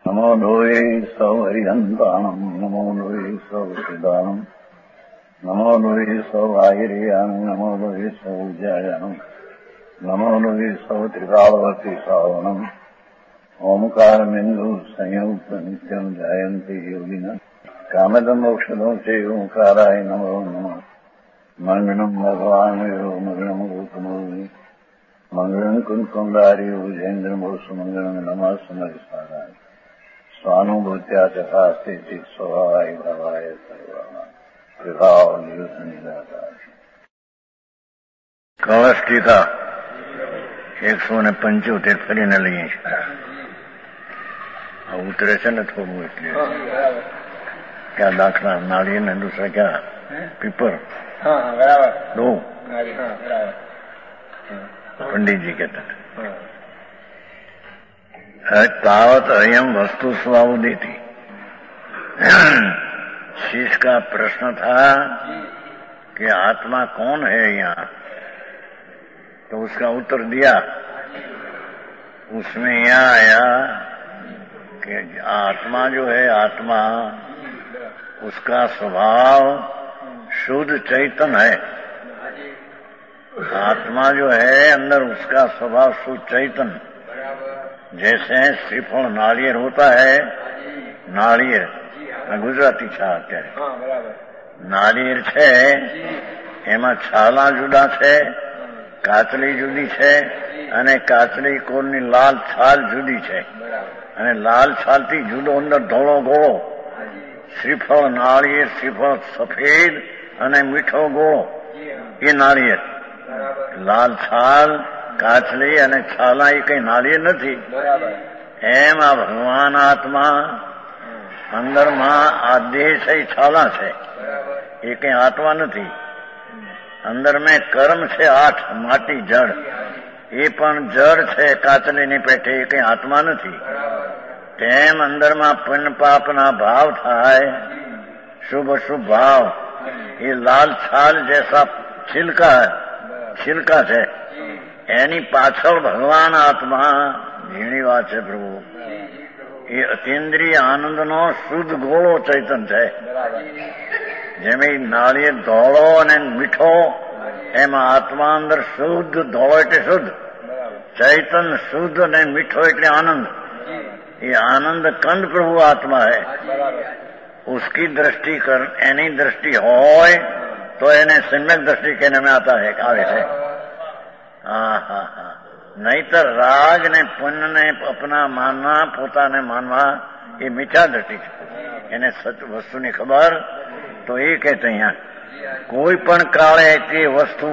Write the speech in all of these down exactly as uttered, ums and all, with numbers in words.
નમો લોહે સૌ હરિહંતાણમ નમો લોહે સૌ સિદ્ધાણમ નમો લોહે સૌ આહિર્યાણમ નમો લોહે સૌ જયાણમ નમો લોહે સૌ ત્રિકાળવતી શ્રાવણમ ઓમકાર બિંદુ સંયુક્ત નિત્યમ જાયંતી યોગિના કામદમ મોક્ષદો છે ઓંકારાય નમો નમઃ મંગળમ ભગવાન મંગળમ ગોતમોહિ મંગળમ કુંકુંડારી ઉજેન્દ્રમોષ મંગળમ નમઃ સમરિસારાય સ્વાનુભૂત્યા ચકાસ્તે ચિત સ્વભાવાય ભાવાય સર્વા વિભાવ નિયુત નિરાકાર કળશ ટીકા એકસો ને પંચોતેર ફરીને લઈએ છીએ. ઉતરે છે ને થોડું એટલે ક્યાં દાખલા નાળિયેર ને દૂસરા ક્યાં પીપર દો પંડિતજી કહેતા तावत अयम वस्तु स्वाउदी थी. शीश का प्रश्न था कि आत्मा कौन है यहाँ, तो उसका उत्तर दिया. उसमें यहाँ आया कि आत्मा जो है आत्मा उसका स्वभाव शुद्ध चैतन्य है. आत्मा जो है अंदर उसका स्वभाव शुद्ध चैतन्य. जैसे श्रीफल नारिયેર होता है, नारिયેર गुजराती छा અત્યારે નારિયેર છે એમાં છાલા જુદા છે, કાચલી જુદી છે અને કાચલી કોરની લાલ છાલ જુદી છે અને લાલ છાલથી જુદો અંદર ધોળો ગોળો. શ્રીફળ નારિયેર શ્રીફળ સફેદ અને મીઠો ગોળો એ નારિયેર. લાલ છાલ કાચલી અને છાલા એ કઈ નાળિયેર નથી. એમ આ ભગવાન આત્મા અંદરમાં આ દેહ છે છાલા છે, એ કઈ આત્મા નથી. અંદર મેં કર્મ છે આઠ, માટી જળ, એ પણ જળ છે કાચલીની પેઠે, એ કઈ આત્મા નથી. તેમ અંદરમાં પુણ્ય પાપના ભાવ થાય, શુભ શુભ ભાવ, એ લાલ છાલ જેસા છિલકા છિલકા છે. એની પાછળ ભગવાન આત્મા ઝીણી વાત છે પ્રભુ, એ અતિન્દ્રિય આનંદનો શુદ્ધ ગોળો ચૈતન છે. જેમ એ નાળિયેર ધોળો અને મીઠો, એમાં આત્મા અંદર શુદ્ધ, ધોળો એટલે શુદ્ધ, ચૈતન શુદ્ધ અને મીઠો એટલે આનંદ. ये आनंद कंद प्रभु आत्मा है. उसकी दृष्टि कर एनी दृष्टि होय तो એને सम्यक दृष्टि कहने में आता है, આવે છે. હા હા હા નહીતર રાગ ને પુણ્ય ને અપના માનવા, પોતાને માનવા એ મિથ્યા દ્રષ્ટિ છે. એને સત્ય વસ્તુની ખબર તો એ કે અહીંયા કોઈ પણ કાળે તે વસ્તુ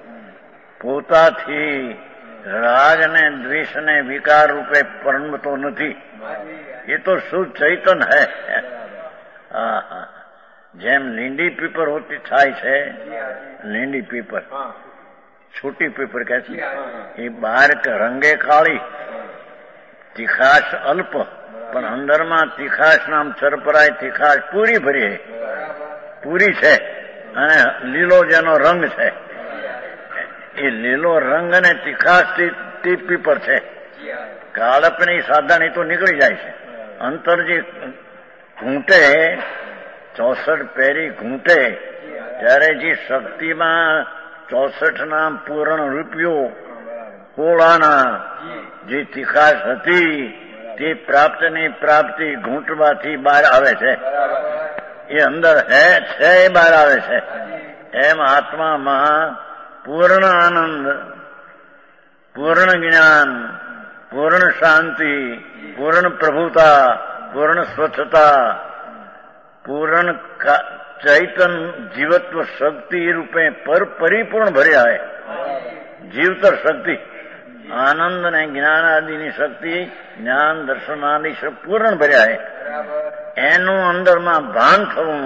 પોતાથી રાગ ને દ્વેષ ને વિકાર રૂપે પરણતો નથી. એ તો શુદ્ધ ચૈતન હૈ. હા હા જેમ લીંડી પીપર હોતી થાય છે, લીંડી પીપર છોટી પીપર કહે છે, એ બહાર રંગે કાળી, તીખાશ અલ્પ, પણ અંદરમાં તીખાશ નામ ચરપરાય તીખાશ પૂરી ભરી પૂરી છે. અને લીલો જેનો રંગ છે, એ લીલો રંગ અને તીખાશ તે પીપર છે. કાળપની સાધાણી તો નીકળી જાય છે. અંતર જે ઘૂંટે, ચોસઠ પેરી ઘૂંટે ત્યારે જે શક્તિમાં ચોસઠ ના પૂર્ણ રૂપિયો હોળાના જે તીખાશ હતી તે પ્રાપ્તની પ્રાપ્તિ ઘૂંટવાથી બહાર આવે છે. એ અંદર હે છે એ બહાર આવે છે. એમ આત્મામાં પૂર્ણ આનંદ, પૂર્ણ જ્ઞાન, પૂર્ણ શાંતિ, પૂર્ણ પ્રભુતા, પૂર્ણ સ્વચ્છતા, પૂર્ણ ચૈતન જીવત્વ શક્તિ રૂપે પર પરિપૂર્ણ ભર્યા હે. જીવતર શક્તિ, આનંદ ને જ્ઞાન આદિની શક્તિ, જ્ઞાન દર્શન આદિ પૂર્ણ ભર્યા હે. એનું અંદરમાં ભાન થવું,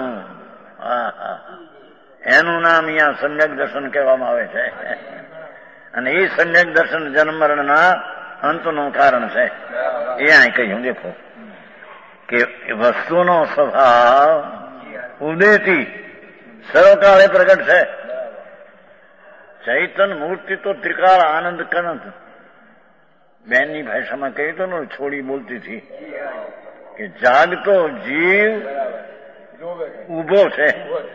એનું નામ અહીંયા સમ્યક દર્શન કહેવામાં આવે છે. અને એ સમ્યક દર્શન જન્મ મરણના અંતનું કારણ છે. એ અહીં કહ્યું દેખો કે વસ્તુનો સ્વભાવ ઉદયથી સર્વકાળે પ્રગટ છે. ચૈતન મૂર્તિ તો ત્રિકાળ આનંદ કનંદ. બહેનની ભાષામાં કહી તો છોડી બોલતી હતી કે જાગતો જીવ ઉભો છે.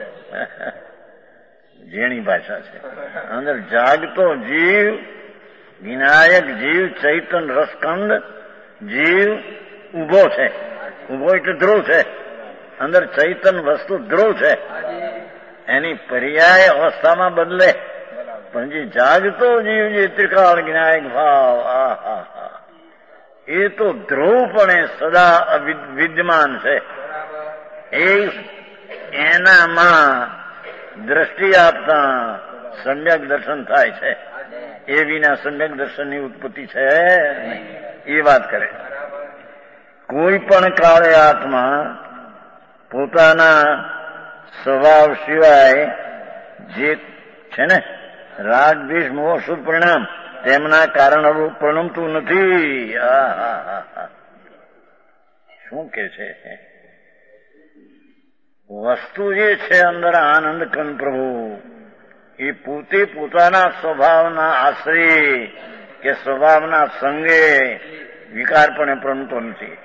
ઝીણી ભાષા છે. અંદર જાગતો જીવ, વિનાયક જીવ, ચૈતન રસકંદ જીવ ઉભો છે. ઉભો એટલે ધ્રુવ છે. અંદર ચૈતન વસ્તુ ધ્રુવ છે. એની પર્યાય અવસ્થામાં બદલે, પણ જે જાગતો જીવ, જે ત્રિકાળ વિનાયક ભાવ, આહા, એ તો ધ્રુવપણે સદા વિદ્યમાન છે. એ એનામાં દ્રષ્ટિ આપતા સમ્યક દર્શન થાય છે. એ વિના સમ્યક દર્શનની ઉત્પત્તિ છે એ વાત કરે. કોઈ પણ કાળે આત્મા પોતાના સ્વભાવ સિવાય જે છે ને રાગ દ્વેષ મોહ શુદ્ધ પરિણામ તેમના કારણરૂપ પ્રણમતું નથી. શું કે છે? વસ્તુ જે છે અંદર આનંદ કંદ પ્રભુ, એ પોતે પોતાના સ્વભાવના આશ્રય કે સ્વભાવના સંગે વિકારપણે પ્રણમતો નથી.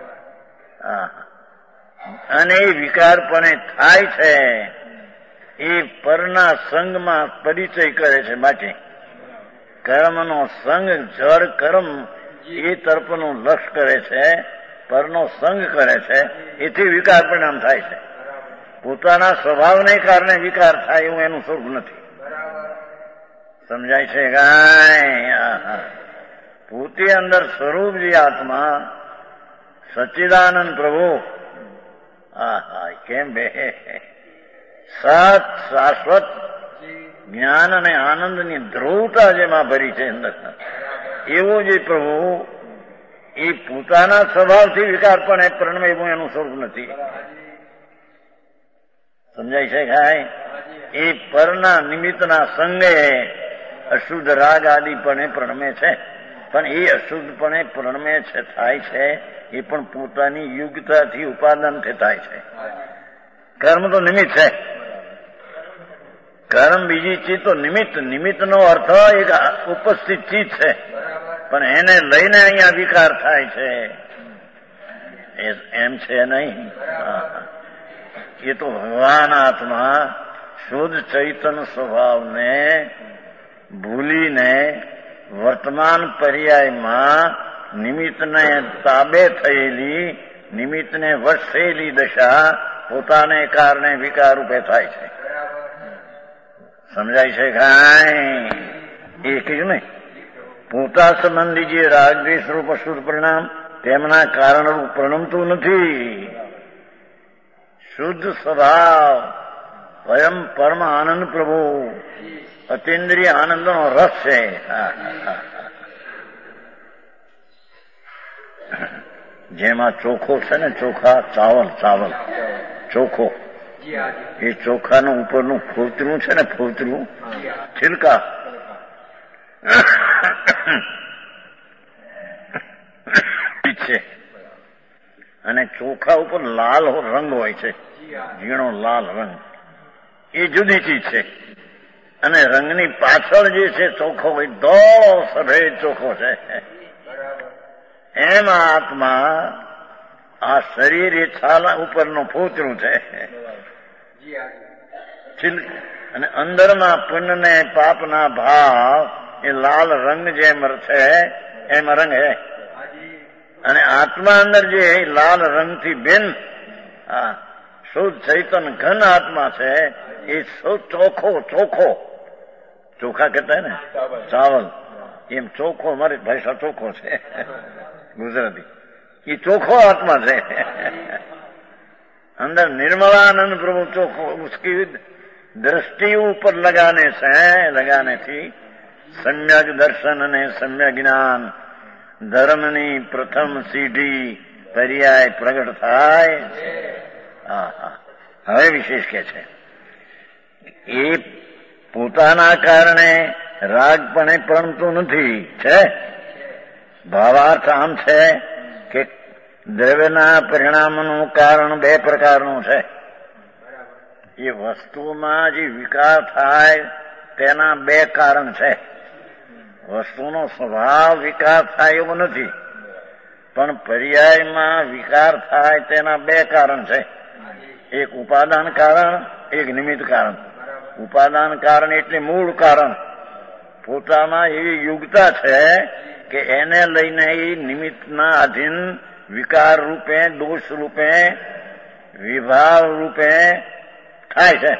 અને એ વિકારપણે થાય છે એ પરના સંગમાં પરિચય કરે છે. બાકી કર્મનો સંગ, જળ કર્મ એ તરફનું લક્ષ કરે છે, પરનો સંગ કરે છે, એથી વિકાર પરિણામ થાય છે. પોતાના સ્વભાવને કારણે વિકાર થાય એવું એનું સ્વરૂપ નથી. સમજાય છે? ગાય પોતે અંદર સ્વરૂપ જે આત્મા સચ્ચિદાનંદ પ્રભુ, આહા, કેમ બે સત શાશ્વત જ્ઞાન અને આનંદની ધ્રુવતા જેમાં ભરી છે અંદર, એવો જે પ્રભુ એ પોતાના સ્વભાવથી વિકાર પણ પ્રણમે એવું એનું સ્વરૂપ નથી. સમજાય છે? ખાય એ પરના નિમિત્તના સંગે અશુદ્ધ રાગ આદિ પણ પ્રણમે છે, પણ એ અશુદ્ધપણે પ્રણમે છે, થાય છે એ પણ પોતાની યુગતાથી ઉપાદાનથી થાય છે. કર્મ તો નિમિત્ત છે. કર્મ બીજી ચીજ તો નિમિત્ત. નિમિત્તનો અર્થ એક ઉપસ્થિત ચીજ છે, પણ એને લઈને અહીંયા વિકાર થાય છે એમ છે નહીં. એ તો ભગવાન આત્મા શુદ્ધ ચૈતન્ય સ્વભાવને ભૂલીને વર્તમાન પર્યાયમાં નિમિત્તને તાબે થયેલી, નિમિત્તને વશ થયેલી દશા પોતાને કારણે વિકાર રૂપે થાય છે. સમજાય છે? કાંઈ એ કીધું ને, પોતા સંબંધી જે રાગ દ્વેષ રૂપ અશુદ્ધ પરિણામ તેમના કારણરૂપ પ્રણમતું નથી. શુદ્ધ સ્વભાવ સ્વયં પરમ આનંદ પ્રભુ, અતિન્દ્રિય આનંદનો રસ છે. જેમાં ચોખો છે ને, ચોખા ચાવલ, ચાવલ ચોખો, એ ચોખાનું ઉપરનું ફૂતરું છે ને, ફૂતરું છિલકા, છે અને ચોખા ઉપર લાલ રંગ હોય છે, ઝીણો લાલ રંગ, એ જુદી ચીજ છે. અને રંગની પાછળ જે છે ચોખ્ખો હોય, ધોળો સફેદ ચોખ્ખો છે. એમ આત્મા આ શરીર એ છાલા ઉપરનું ફૂતરું છે, અને અંદરના પુણ્યને પાપના ભાવ એ લાલ રંગ જેમ છે એમ રંગ હે. અને આત્મા અંદર જે લાલ રંગથી બિન આ શુદ્ધ ચૈતન ઘન આત્મા છે, એ ચોખ્ખો, ચોખ્ખો ચોખા કહેતા ને, ચાવલ, એમ ચોખ્ખો, મારી ભાષા ચોખ્ખો છે ગુજરાતી, એ ચોખ્ખો આત્મા છે. अंदर निर्मलानंद प्रभु चोखो, उसकी दृष्टि ऊपर लगाने से, लगाने थी सम्यक दर्शन ने सम्यक ज्ञान धर्मनी प्रथम सीढ़ी पर्याय प्रगट थाय. હવે વિશેષ કે છે એ પોતાના કારણે રાગપણે પ્રણતું નથી. છે ભાવાર્થ આમ છે કે દ્રવ્યના પરિણામનું કારણ બે પ્રકારનું છે. એ વસ્તુમાં જે વિકાર થાય તેના બે કારણ છે. વસ્તુનો સ્વભાવ વિકાર થાય એવો નથી. પણ પર્યાયમાં વિકાર થાય તેના બે કારણ છે. એક ઉપાદાન કારણ, એક નિમિત્ત કારણ. ઉપાદાન કારણ એટલે મૂળ કારણ. પોતામાં એવી યુગતા છે કે એને લઈને એ નિમિત્તના આધીન વિકાર રૂપે, દોષ રૂપે, વિભાવ રૂપે થાય છે.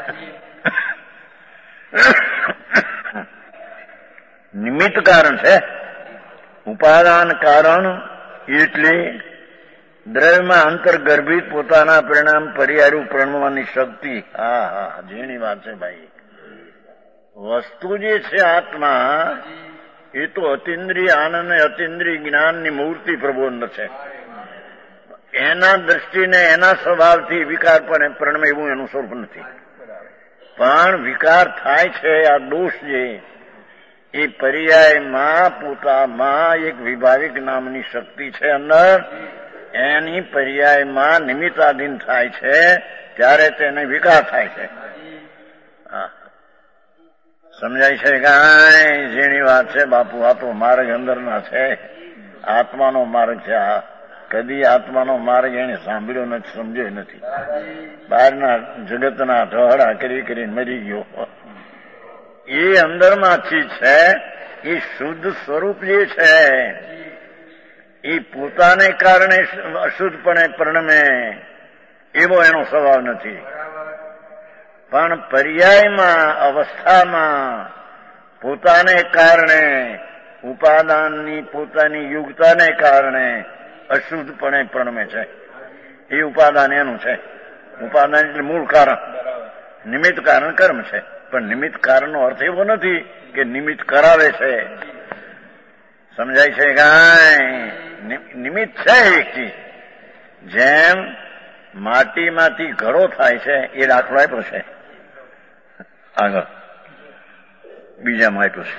નિમિત્ત કારણ છે. ઉપાદાન કારણ એટલે દ્રવ્યમાં અંતર્ગર્ભિત પોતાના પરિણામ પર્યાયરૂપ પ્રણવવાની શક્તિ. હા હા જેની વાત છે ભાઈ. વસ્તુ જે છે આત્મા એ તો અતિન્દ્રિય આનંદ અને અતિન્દ્રિય જ્ઞાનની મૂર્તિ પ્રબોધ છે. એના દ્રષ્ટિને એના સ્વભાવથી વિકાર પણ પ્રણમે એવું એનું સ્વરૂપ નથી. પણ વિકાર થાય છે આ દોષ જે એ પર્યાયમાં પોતામાં એક વિભાવિક નામની શક્તિ છે અંદર, એની પર્યાયમાં નિમિત્તાધીન થાય છે ત્યારે તેને વિકાર થાય છે. હા સમજાય છે કાંઈ? જેની વાત છે બાપુ. આ તો માર્ગ અંદરના છે, આત્માનો માર્ગ છે. આ કદી આત્માનો માર્ગ એને સાંભળ્યો નથી, સમજ્યો નથી. બહારના જગતના ઢહડા કરી કરીને મરી ગયો. એ અંદરમાં ચીજ છે, એ શુદ્ધ સ્વરૂપ જે છે એ પોતાને કારણે અશુદ્ધપણે પરિણમે એવો એનો સ્વભાવ નથી. પણ પર્યાયમાં અવસ્થામાં પોતાને કારણે, ઉપાદાનની પોતાની યુગતાને કારણે અશુદ્ધપણે પ્રણમે છે. એ ઉપાદાન એનું છે. ઉપાદાન એટલે મૂળ કારણ. નિમિત્ત કારણ કર્મ છે. પણ નિમિત્ત કારણનો અર્થ એવો નથી કે નિમિત્ત કરાવે છે. સમજાય છે કાંઈ? નિમિત્ત છે એક ચીજ. જેમ માટીમાંથી ઘડો થાય છે એ દાખલો આપ્યો છે. આગળ બીજામાં આપ્યો છે.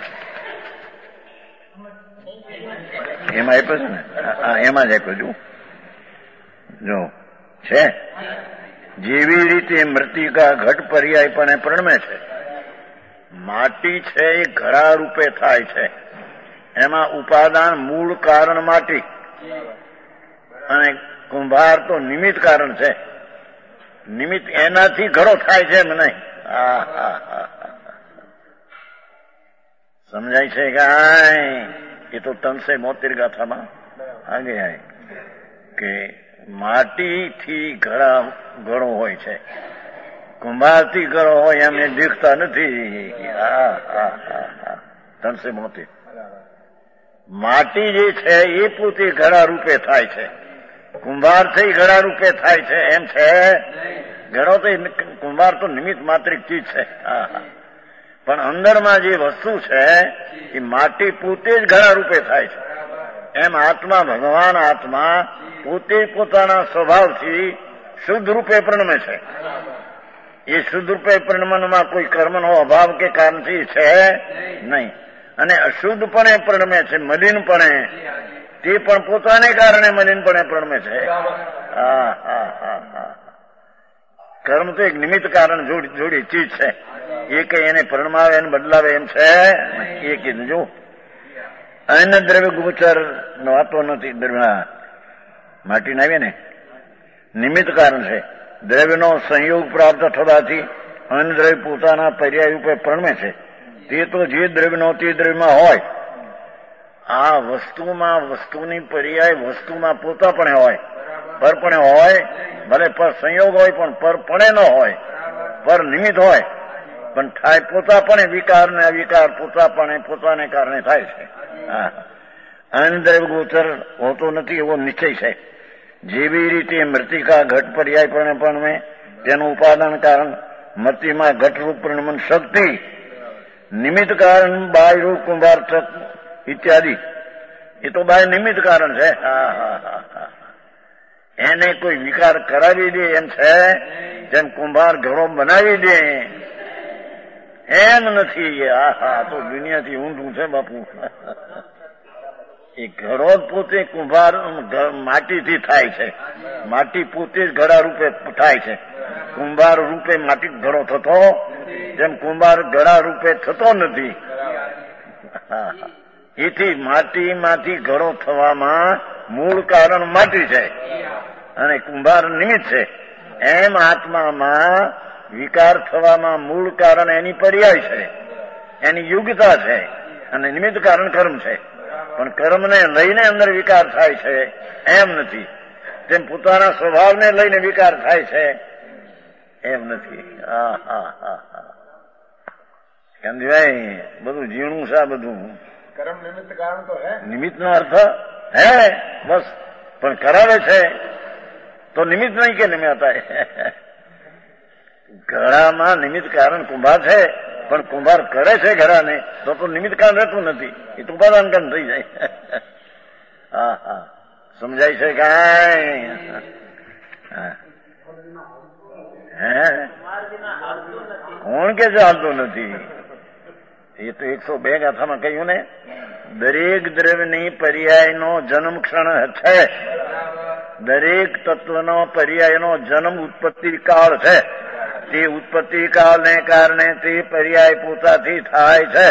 એમાં આપ્યો છે ને? હા એમાં જ આપ્યો છું. જો છે જેવી રીતે મૃતિકા ઘટ પર્યાયપણે પ્રણમે છે. માટી છે એ ઘડા રૂપે થાય છે. એમાં ઉપાદાન મૂળ કારણ માટી અને કુંભાર તો નિમિત્ત કારણ છે. નિમિત્ત એનાથી ઘડો થાય છે એમ નહીં. હા હા હા સમજાય છે કાંઈ? એ તો તનસે મોતીર ગાથામાં આગે આય કે માટીથી ઘડા ઘડો હોય છે, કુંભારથી ઘડો હોય એમને દેખતા નથી. હા હા હા હા તનસે મોતી. માટી જે છે એ પોતે ઘડા રૂપે થાય છે, કુંભારથી ઘડા રૂપે થાય છે એમ છે. ઘડો તો કુંભાર તો નિમિત્ત માત્રિક ચીજ છે. હા હા પણ અંદરમાં જે વસ્તુ છે એ માટી પોતે જ ઘડા રૂપે થાય છે. એમ આત્મા, ભગવાન આત્મા પોતે પોતાના સ્વભાવથી શુદ્ધ રૂપે પ્રણમે છે. એ શુદ્ધ રૂપે પ્રણમનમાં કોઈ કર્મનો અભાવ કે કારણથી છે નહીં. અને અશુદ્ધપણે પ્રણમે છે, મલિનપણે. તે પણ પોતાને કારણે મલિનપણે પ્રણમે છે. હા હા હા હા કર્મ તો એક નિમિત્ત કારણ જોડી જોડી ચીજ છે. એ કઈ એને પ્રણમાવે એને બદલાવે એમ છે એ કીધું. જો અન્ય દ્રવ્ય ગોચર વાતો નથી. દ્રવ્ય માટી ના આવે ને નિમિત્ત કારણ છે. દ્રવ્યનો સંયોગ પ્રાપ્ત થવાથી અન્ય દ્રવ્ય પોતાના પર્યાય ઉપર પ્રણમે છે. તે તો જે દ્રવ્યનો તે દ્રવ્યમાં હોય. આ વસ્તુમાં વસ્તુની પર્યાય વસ્તુમાં પોતાપણે હોય, પરપણે હોય. ભલે પર સંયોગ હોય પણ પરપણે ન હોય, પર નિમિત્ત હોય. પણ થાય પોતાપણે. વિકાર ને અવિકાર પોતાપણે પોતાને કારણે થાય છે. હા અનદ્રવ્ય ગોચર હોતો નથી એવો નિશ્ચય છે. જેવી રીતે મૃતિકા ઘટ પર્યાય પણ તેનું ઉપાદાન કારણ મૃતિમાં ઘટરૂપ પ્રણમન શક્તિ, નિમિત્ત કારણ બાહ્ય રૂપ કુંભાર ઇત્યાદિ. એ તો બાહ્ય નિમિત્ત કારણ છે. હા હા હા હા એને કોઈ વિકાર કરાવી દે એમ છે. જેમ કુંભાર ઘરો બનાવી દે એમ નથી. આ હા તો દુનિયાથી ઊંધું છે બાપુ. એ ઘડો પોતે કુંભાર માટીથી થાય છે. માટી પોતે જ ઘડા રૂપે થાય છે. કુંભાર રૂપે માટી ઘડો થતો જેમ કુંભાર ઘડા રૂપે થતો નથી. એથી માટીમાંથી ઘડો થવામાં મૂળ કારણ માટી છે અને કુંભાર નિમિત્ત છે. એમ આત્મામાં વિકાર થવામાં મૂળ કારણ એની પર્યાય છે, એની યુગતા છે અને નિમિત્ત કારણ કર્મ છે. પણ કર્મને લઈને અંદર વિકાર થાય છે એમ નથી. તેમ પોતાના સ્વભાવને લઈને વિકાર થાય છે એમ નથી. હા હા હા હા કાંતિભાઈ, બધું ઝીણું છે. બધું કર્મ નિમિત્ત કારણ તો હે, નિમિત્ત નો અર્થ હે બસ. પણ કરાવે છે તો નિમિત્ત નહીં કે નિમિત્ત ઘડામાં નિમિત્ત કારણ કુંભાર છે, પણ કુંભાર કરે છે ઘડાને તો તો નિમિત્ત કારણ રહેતું નથી, એ તો ઉપાદાન કારણ થઈ જાય. હા હા સમજાય છે કાંઈ? હે કોણ કે ચાલતું નથી? એ તો એકસો બે ગાથામાં કહ્યું ને, દરેક દ્રવ્યની પર્યાયનો જન્મ ક્ષણ છે, દરેક તત્વનો પર્યાયનો જન્મ ઉત્પત્તિ કાળ છે. તે ઉત્પત્તિ કાળને કારણે તે પર્યાય પોતાથી થાય છે.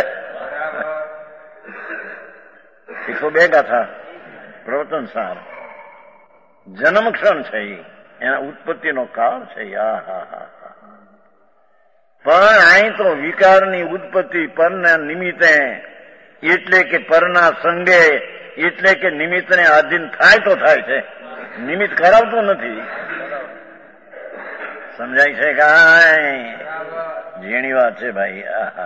એકસો બે ગાથા પ્રવચન સાર જન્મ ક્ષણ છે, એના ઉત્પત્તિનો કાળ છે. હા હા હા પણ અહીં તો વિકારની ઉત્પત્તિ પરના નિમિત્તે, એટલે કે પરના સંગે, એટલે કે નિમિત્તને આધીન થાય તો થાય છે, નિમિત્ત કરાવતું નથી. સમજાય છે કાંઈ? ઝીણી વાત છે ભાઈ.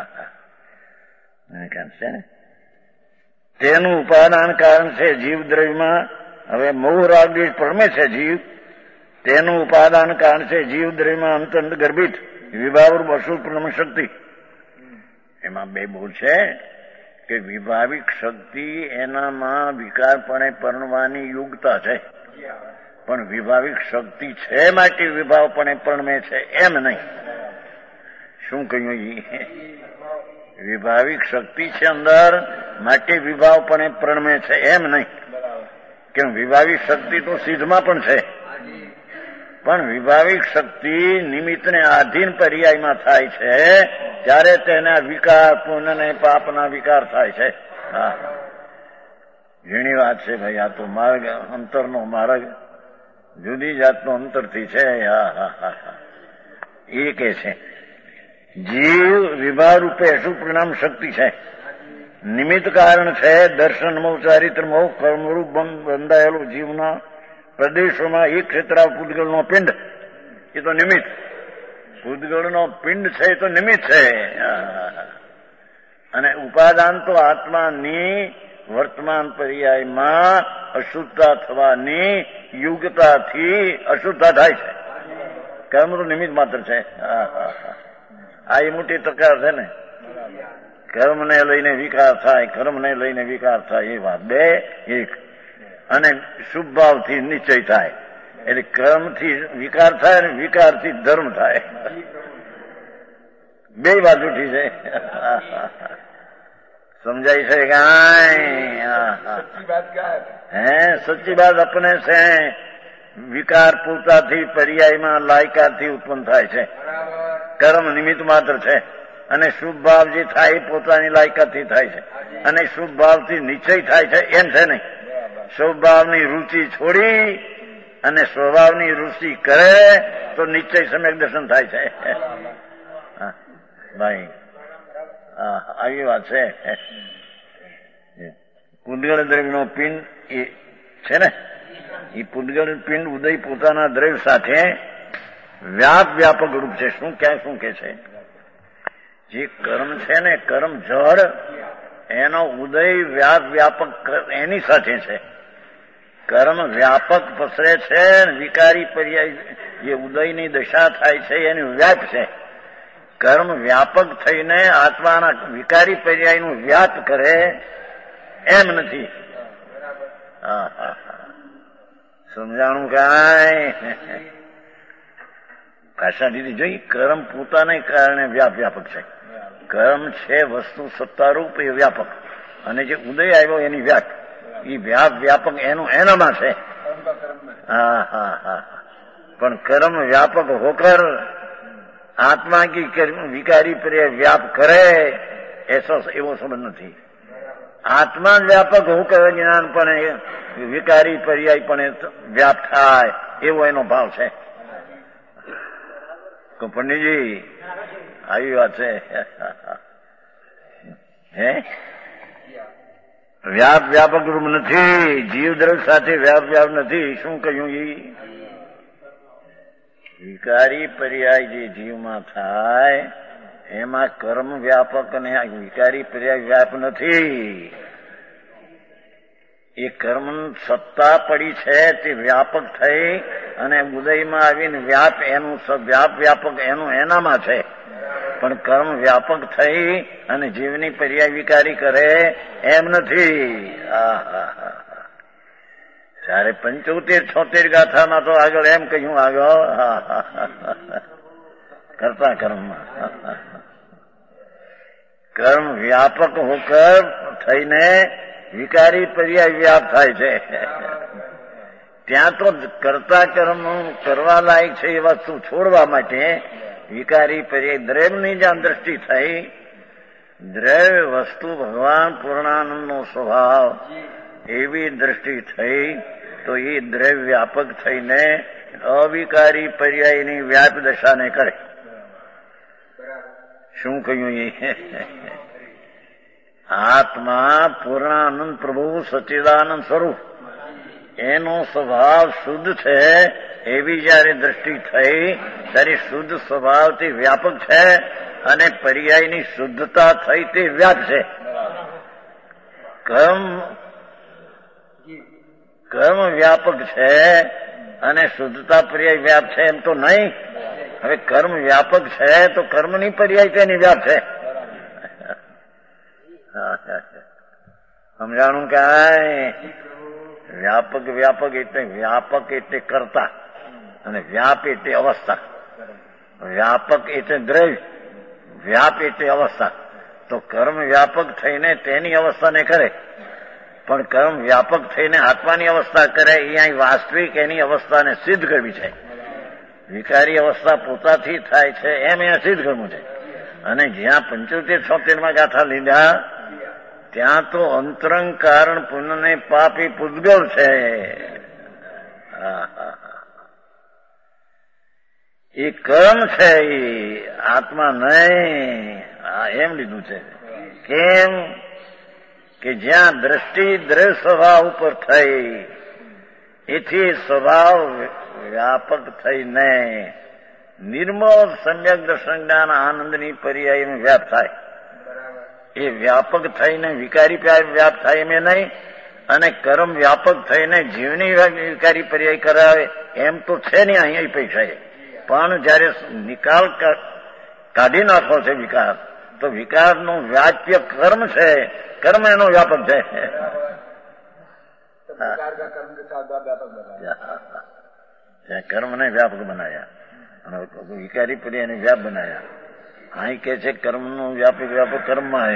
છે ને તેનું ઉપાદાન કારણ છે જીવ દ્રવ્યમાં. હવે મોહ રાગ પ્રમે છે જીવ, તેનું ઉપાદાન કારણ છે જીવ દ્રવ્યમાં અંતંત ગર્ભિત વિભાવરૂપ અશુભ પ્રમ શક્તિ. એમાં બે બોલ છે કે વિભાવિક શક્તિ એનામાં વિકારપણે પરણવાની યોગ્યતા છે, પણ વિભાવિક શક્તિ છે માટે વિભાવપણે પરણમે છે એમ નહીં. શું કહ્યું? વિભાવિક શક્તિ છે અંદર માટે વિભાવપણે પરણમે છે એમ નહીં. કેમ? વિભાવિક શક્તિ તો સિદ્ધમાં પણ છે, પણ વિભાવિક શક્તિ નિમિત્તને આધીન પર્યાયમાં થાય છે ત્યારે તેના વિકાર, પુણ્ય અને પાપના વિકાર થાય છે. હા ઝીણી વાત છે ભાઈ. આ તો માર્ગ, અંતરનો માર્ગ જુદી જાતનો અંતરથી છે. હા હા હા હા એ કે છે જીવ વિભાવ રૂપે અશુભ પરિણામ શક્તિ છે, નિમિત્ત કારણ છે દર્શનમાં, ચારિત્રમાં, કર્મરૂપ બંધાયેલું જીવના પ્રદેશોમાં એક ક્ષેત્ર પૂતગળનો પિંડ, એ તો નિમિત્ત. પૂતગળનો પિંડ છે એ તો નિમિત્ત છે. અને ઉપાદાન તો આત્માની વર્તમાન પર્યાયમાં અશુદ્ધતા થવાની યુગતાથી અશુદ્ધતા થાય છે. કર્મ તો નિમિત્ત માત્ર છે. આ એ મોટી તકરાર છે ને. કર્મને લઈને વિકાર થાય, કર્મને લઈને વિકાર થાય, એ વાત બે એક. અને શુભ ભાવથી નિશ્ચય થાય, એટલે કર્મથી વિકાર થાય અને વિકારથી ધર્મ થાય. બે વાત ઉઠી છે. સમજાય છે કાંઈ? હે સચ્ચી બાત અપને છે. વિકાર પોતાથી પર્યાયમાં લાયકાતથી ઉત્પન્ન થાય છે, કર્મ નિમિત્ત માત્ર છે. અને શુભ ભાવ જે થાય એ પોતાની લાયકાતથી થાય છે, અને શુભ ભાવથી નિશ્ચય થાય છે એમ છે નહીં. શુભ ભાવની રુચિ છોડી અને સ્વભાવની રુચિ કરે તો નિશ્ચય સમ્યક દર્શન થાય છે. ભાઈ આવી વાત છે. પૂતગળ દ્રવ્યનો પિંડ એ છે ને, એ પૂતગળ પિંડ ઉદય પોતાના દ્રવ્ય સાથે વ્યાપ વ્યાપક રૂપ છે. શું ક્યાં શું કે છે? જે કર્મ છે ને, કર્મ જળ, એનો ઉદય વ્યાપ વ્યાપક એની સાથે છે. કર્મ વ્યાપક પસરે છે, વિકારી પર્યાય જે ઉદયની દશા થાય છે એનું વ્યાપ છે. કર્મ વ્યાપક થઈને આત્માના વિકારી પર્યાયનું વ્યાપ કરે એમ નથી. હા હા હા સમજાણું કાંઈ? ભાષા દીધી જોઈ. કર્મ પોતાને કારણે વ્યાપ વ્યાપક છે. કર્મ છે વસ્તુ સત્તારૂપ, એ વ્યાપક. અને જે ઉદય આવ્યો એની વ્યાપ, એ વ્યાપ વ્યાપક એનું એનામાં છે. હા હા હા પણ કર્મ વ્યાપક હોકર આત્મા કી વિકારી પર વ્યાપ કરે એસો એવો સંબંધ નથી. આત્મા જ વ્યાપક હું કહે જ્ઞાન પણ વિકારી પર્યાય પણ વ્યાપ થાય એવો એનો ભાવ છે. પંડિતજી આવી વાત છે. હે વ્યાપ વ્યાપક રૂપ નથી, જીવ દ્રવ્ય સાથે વ્યાપ વ્યાપ નથી. શું કહ્યું? એ વિકારી પર્યાય જે જીવમાં થાય એમાં કર્મ વ્યાપક અને વિકારી પર્યાય વ્યાપ નથી. એ કર્મ સત્તા પડી છે તે વ્યાપક થઈ અને ઉદયમાં આવીને વ્યાપ એનું વ્યાપ વ્યાપક એનું એનામાં છે. પણ કર્મ વ્યાપક થઈ અને જીવની પર્યાય વિકારી કરે એમ નથી. ત્યારે પંચોતેર છોતેર ગાથામાં તો આગળ એમ કહ્યું આગળ કરતા કર્મમાં કર્મ વ્યાપક હોકર થઈને વિકારી પર્યાય વ્યાપ થાય છે. ત્યાં તો કરતા કર્મ કરવા લાયક છે એ વસ્તુ છોડવા માટે વિકારી પર્યાય દ્રવ્યની જ્યાં દ્રષ્ટિ થઈ, દ્રવ્ય વસ્તુ ભગવાન પૂર્ણાનંદનો સ્વભાવ એવી દ્રષ્ટિ થઈ તો એ દ્રવ્ય વ્યાપક થઈને અવિકારી પર્યાયની વ્યાપ દશાને કરે. શું કહ્યું? એ આત્મા પૂર્ણાનંદ પ્રભુ સચ્ચિદાનંદ સ્વરૂપ એનો સ્વભાવ શુદ્ધ છે એવી જયારે દ્રષ્ટિ થઈ ત્યારે શુદ્ધ સ્વભાવથી વ્યાપક છે અને પર્યાયની શુદ્ધતા થઈ તે વ્યાપ છે. કર્મ કર્મ વ્યાપક છે અને શુદ્ધતા પર્યાય વ્યાપ છે એમ તો નહીં. હવે કર્મ વ્યાપક છે તો કર્મની પર્યાય તેની વ્યાપ છે. સમજાણું કાંઈ? વ્યાપક વ્યાપક એટલે વ્યાપક એટલે કરતા અને વ્યાપ એટલે અવસ્થા. વ્યાપક એટલે દ્રવ્ય, વ્યાપ એટલે અવસ્થા. તો કર્મ વ્યાપક થઈને તેની અવસ્થાને કરે, પણ કર્મ વ્યાપક થઈને આત્માની અવસ્થા કરે એ અહીં વાસ્તવિક એની અવસ્થાને સિદ્ધ કરવી છે. વિકારી અવસ્થા પોતાથી થાય છે એમ અહીંયા સિદ્ધ કરવું છે. અને જ્યાં પંચોતેર છોતેરમાં ગાથા લીધા ત્યાં તો અંતરંગ કારણ પુણ્યને પાપી પૂતગલ છે. એ કર્મ છે, એ આત્મા નહીં. એમ લીધું છે. કેમ કે જ્યાં દ્રષ્ટિ દ્રવ્ય સ્વભાવ ઉપર થઈ એથી સ્વભાવ વ્યાપક થઈને નિર્મળ સમ્યક દર્શન જ્ઞાન આનંદની પર્યાયનો વ્યાપ થાય. એ વ્યાપક થઈને વિકારી વ્યાપ થાય એમ નહીં, અને કર્મ વ્યાપક થઈને જીવની વિકારી પર્યાય કરાવે એમ તો છે નહીં અહીં પૈસા. પણ જયારે નિકાલ કાઢી નાખો છે વિકાર, તો વિકારનું વ્યાપ્ય કર્મ છે, કર્મ એનો વ્યાપક છે. કર્મને વ્યાપક બનાવ્યા અને વિકારી પર્યાયને વ્યાપ બનાવ્યા. અહીં કે છે કર્મનું વ્યાપક વ્યાપક કર્મમાં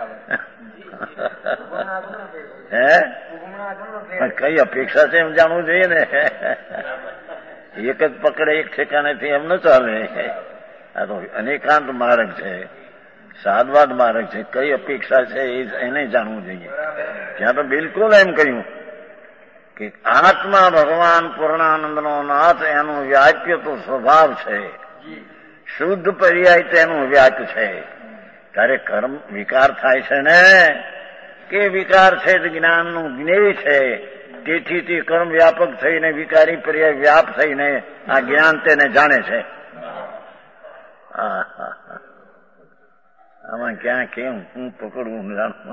હે કઈ અપેક્ષા છે એમ જાણવું જોઈએ ને. એક જ પકડે એક ઠેકાણેથી એમ ન ચાલે. આ તો અનેકાંત માર્ગ છે, સાદવાદ માર્ગ છે. કઈ અપેક્ષા છે એને જાણવું જોઈએ. ત્યાં તો બિલકુલ એમ કહ્યું કે આત્મા ભગવાન પૂર્ણાનંદનો નાથ એનો વ્યાપ્ય તો સ્વભાવ છે, શુદ્ધ પર્યાય તેનું વ્યાપ છે. ત્યારે કર્મ વિકાર થાય છે ને કે વિકાર છે જ્ઞાનનું જ્ઞેય છે, તેથી તે કર્મ વ્યાપક થઈને વિકારી પર્યાય વ્યાપ થઈને આ જ્ઞાન તેને જાણે છે. આમાં ક્યાં કેમ હું પકડવું જાણવું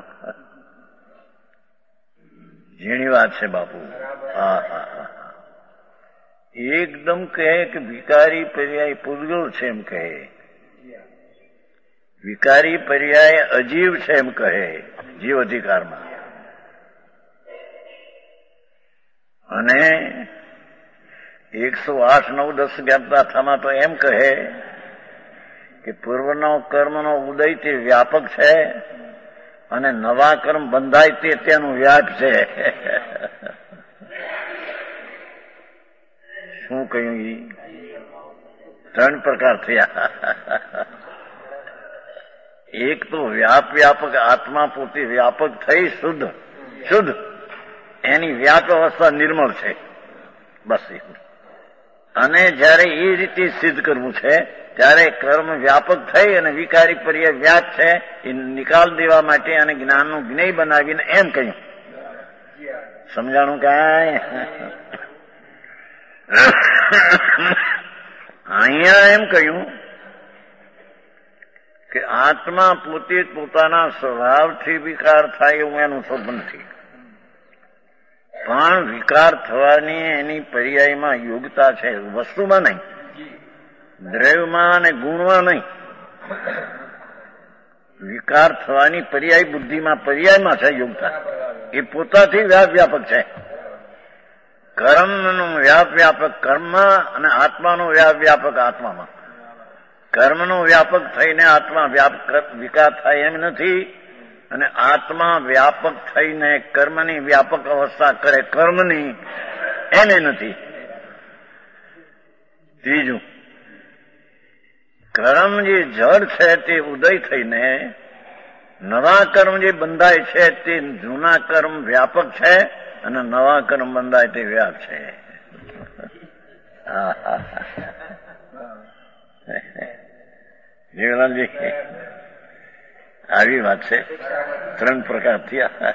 ઝીણી વાત છે બાપુ. હા હા હા એકદમ કહે કે વિકારી પર્યાય પૂતગલ છે એમ કહે, વિકારી પર્યાય અજીવ છે એમ કહે જીવ અધિકારમાં. અને એકસો આઠ નવ દસ ગાથામાં તો એમ કહે કે પૂર્વનો કર્મનો ઉદય તે વ્યાપક છે અને નવા કર્મ બંધાય તે તેનું વ્યાપ છે. શું કહ્યું? એ ત્રણ પ્રકાર થયા. એક તો વ્યાપ વ્યાપક આત્મા પોતે વ્યાપક થઈ શુદ્ધ શુદ્ધ એની વ્યાપ અવસ્થા નિર્મળ છે બસ. અને જયારે એ રીતે સિદ્ધ કરવું છે ત્યારે કર્મ વ્યાપક થઈ અને વિકારી પર્યાય વ્યાપ છે એ નિકાલ દેવા માટે અને જ્ઞાનનું જ્ઞેય બનાવીને એમ કહ્યું. સમજાણું કાંઈ? અહીંયા એમ કહ્યું કે આત્મા પોતે પોતાના સ્વભાવથી વિકાર થાય એવું એનું સ્વપ્ન નથી, પણ વિકાર થવાની એની પર્યાયમાં યોગ્યતા છે, વસ્તુમાં નહીં, દ્રવ્યમાં અને ગુણમાં નહીં. વિકાર થવાની પર્યાય બુદ્ધિમાં પર્યાયમાં છે યોગ્યતા. એ પોતાથી વ્યાપ વ્યાપક છે. કર્મનું વ્યાપ વ્યાપક કર્મમાં અને આત્માનું વ્યાપ વ્યાપક આત્મામાં. કર્મનું વ્યાપક થઈને આત્મા વ્યાપક વિકાર થાય એમ નથી, અને આત્મા વ્યાપક થઈને કર્મની વ્યાપક અવસ્થા કરે કર્મની એને નથી. ત્રીજું, કર્મ જે જડ છે તે ઉદય થઈને નવા કર્મ જે બંધાય છે તે જૂના કર્મ વ્યાપક છે અને નવા કર્મ બંધાય તે વ્યાપ છે. જીવલાલજી આવી વાત છે. ત્રણ પ્રકાર થયા.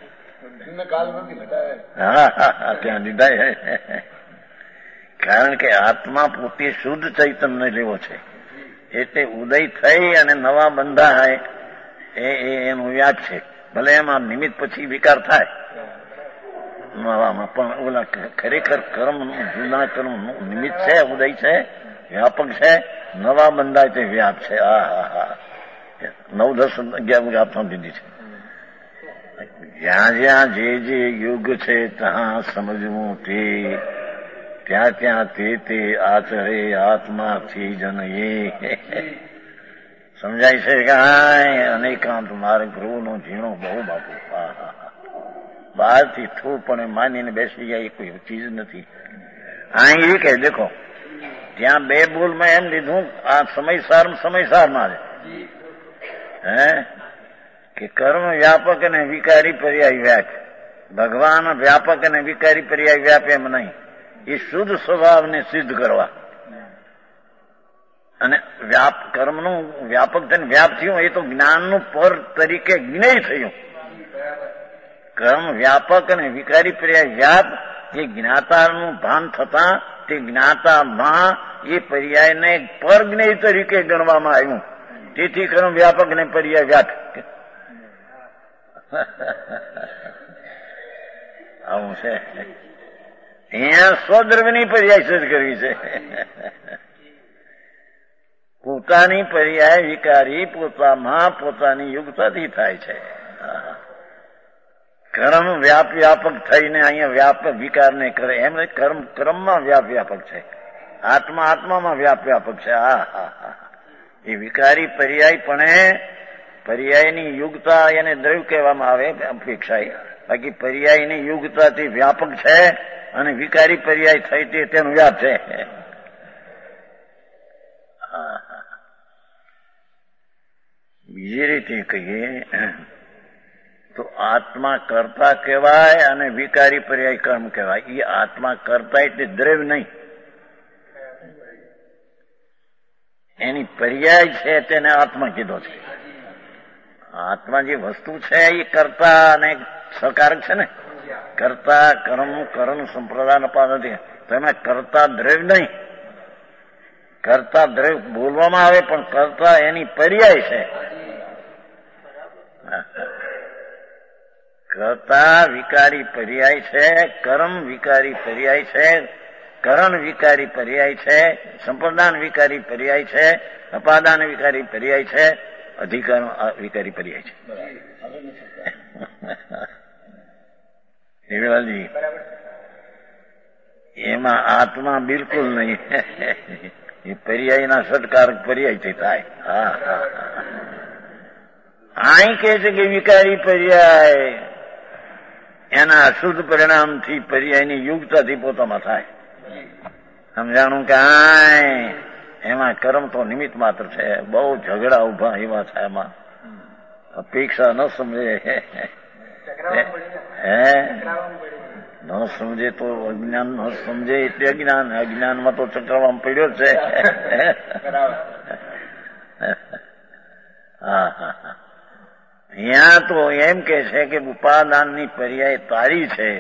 હા હા ત્યાં દીધા. કારણ કે આત્મા પોતે શુદ્ધ ચૈતન્ય લેવો છે એટલે ઉદય થઈ અને નવા બંધાય એ એનું વ્યાપ છે. ભલે એમાં નિમિત્ત પછી વિકાર થાય નવામાં, પણ ઓલા ખરેખર કર્મ જૂના કર્મ નિમિત્ત છે, ઉદય છે, વ્યાપક છે, નવા બંધાય તે વ્યાપ છે. હા હા હા નવ દસ અગિયાર આપવા દીધી છે. જ્યાં જ્યાં જે જે યુગ છે ત્યાં સમજવું તે, ત્યાં ત્યાં તે તે આચરે આત્માથી જન એ. સમજાય છે કાંઈ? અનેકાંત માર્ગ પ્રભુનો ઝીણો બહુ બાપુ. હા હા હા બહારથી થોડપણે માનીને બેસી જાય એ કોઈ ચીજ નથી. અહીં એ કહે દેખો ત્યાં બે બોલમાં એમ લીધું આ સમયસાર સમયસારમાં હે કે કર્મ વ્યાપક અને વિકારી પર્યાય વ્યાપ. ભગવાન વ્યાપક અને વિકારી પર્યાય વ્યાપ એમ નહીં, એ શુદ્ધ સ્વભાવને સિદ્ધ કરવા. અને વ્યાપ કર્મનું વ્યાપક થઈને વ્યાપ થયું એ તો જ્ઞાનનું પર તરીકે જ્ઞેય થયું. કર્મ વ્યાપક અને વિકારી પર્યાય વ્યાપ એ જ્ઞાતાનું ભાન થતા તે જ્ઞાતામાં એ પર્યાયને પર જ્ઞેય તરીકે ગણવામાં આવ્યું. તેથી કર્મ વ્યાપક ને પર્યાય વ્યાપ. આવું છે. અહીંયા સ્વદ્રવ્યની પર્યાય સિદ્ધ કરવી છે. પોતાની પર્યાય વિકારી પોતામાં પોતાની યુક્તથી થાય છે. કર્મ વ્યાપ વ્યાપક થઈને અહીંયા વ્યાપ વિકારને કરે એમ કર્મ કર્મમાં વ્યાપ વ્યાપક છે, આત્મા આત્મામાં વ્યાપ વ્યાપક છે. હા હા હા એ વિકારી પર્યાય પણ પર્યાયની યુગતા એને દ્રવ્ય કહેવામાં આવે અપેક્ષા. બાકી પર્યાયની યુગતાથી વ્યાપક છે અને વિકારી પર્યાય થઈ તે તેનું વ્યાપ છે. બીજી રીતે કહીએ તો આત્મા કર્તા કહેવાય અને વિકારી પર્યાય કર્મ કહેવાય. એ આત્મા કર્તા એટલે દ્રવ્ય નહીં, એની પર્યાય છે તેને આત્મા કીધો છે. આત્મા જે વસ્તુ છે એ કર્તા અને સહકારક છે ને. કર્તા કર્મ કર્મ સંપ્રદાન અપાદ નથી તો એમાં કર્તા દ્રવ્ય નહીં. કર્તા દ્રવ્ય બોલવામાં આવે પણ કર્તા એની પર્યાય છે. કર્તા વિકારી પર્યાય છે, કર્મ વિકારી પર્યાય છે, કરણ વિકારી પર્યાય છે, સંપ્રદાન વિકારી પર્યાય છે, અપાદાન વિકારી પર્યાય છે, અધિકાર વિકારી પર્યાય છે. દેવલાલજી એમાં આત્મા બિલકુલ નહીં. એ પર્યાયના સત્કારક પર્યાયથી થાય. હા હા અહીં કે છે કે વિકારી પર્યાય એના અશુદ્ધ પરિણામથી પર્યાયની યુક્તાથી પોતામાં થાય. સમજાણું કે આય એમાં કર્મ તો નિમિત્ત માત્ર છે. બહુ ઝઘડા ઉભા એવા છે એમાં. અપેક્ષા ન સમજે હે ન સમજે તો અજ્ઞાન ન સમજે એટલે અજ્ઞાન. અજ્ઞાનમાં તો ચક્રવામાં પડ્યો છે. હા હા હા અહીંયા તો એમ કે છે કે ઉપાદાનની પર્યાય તારી છે.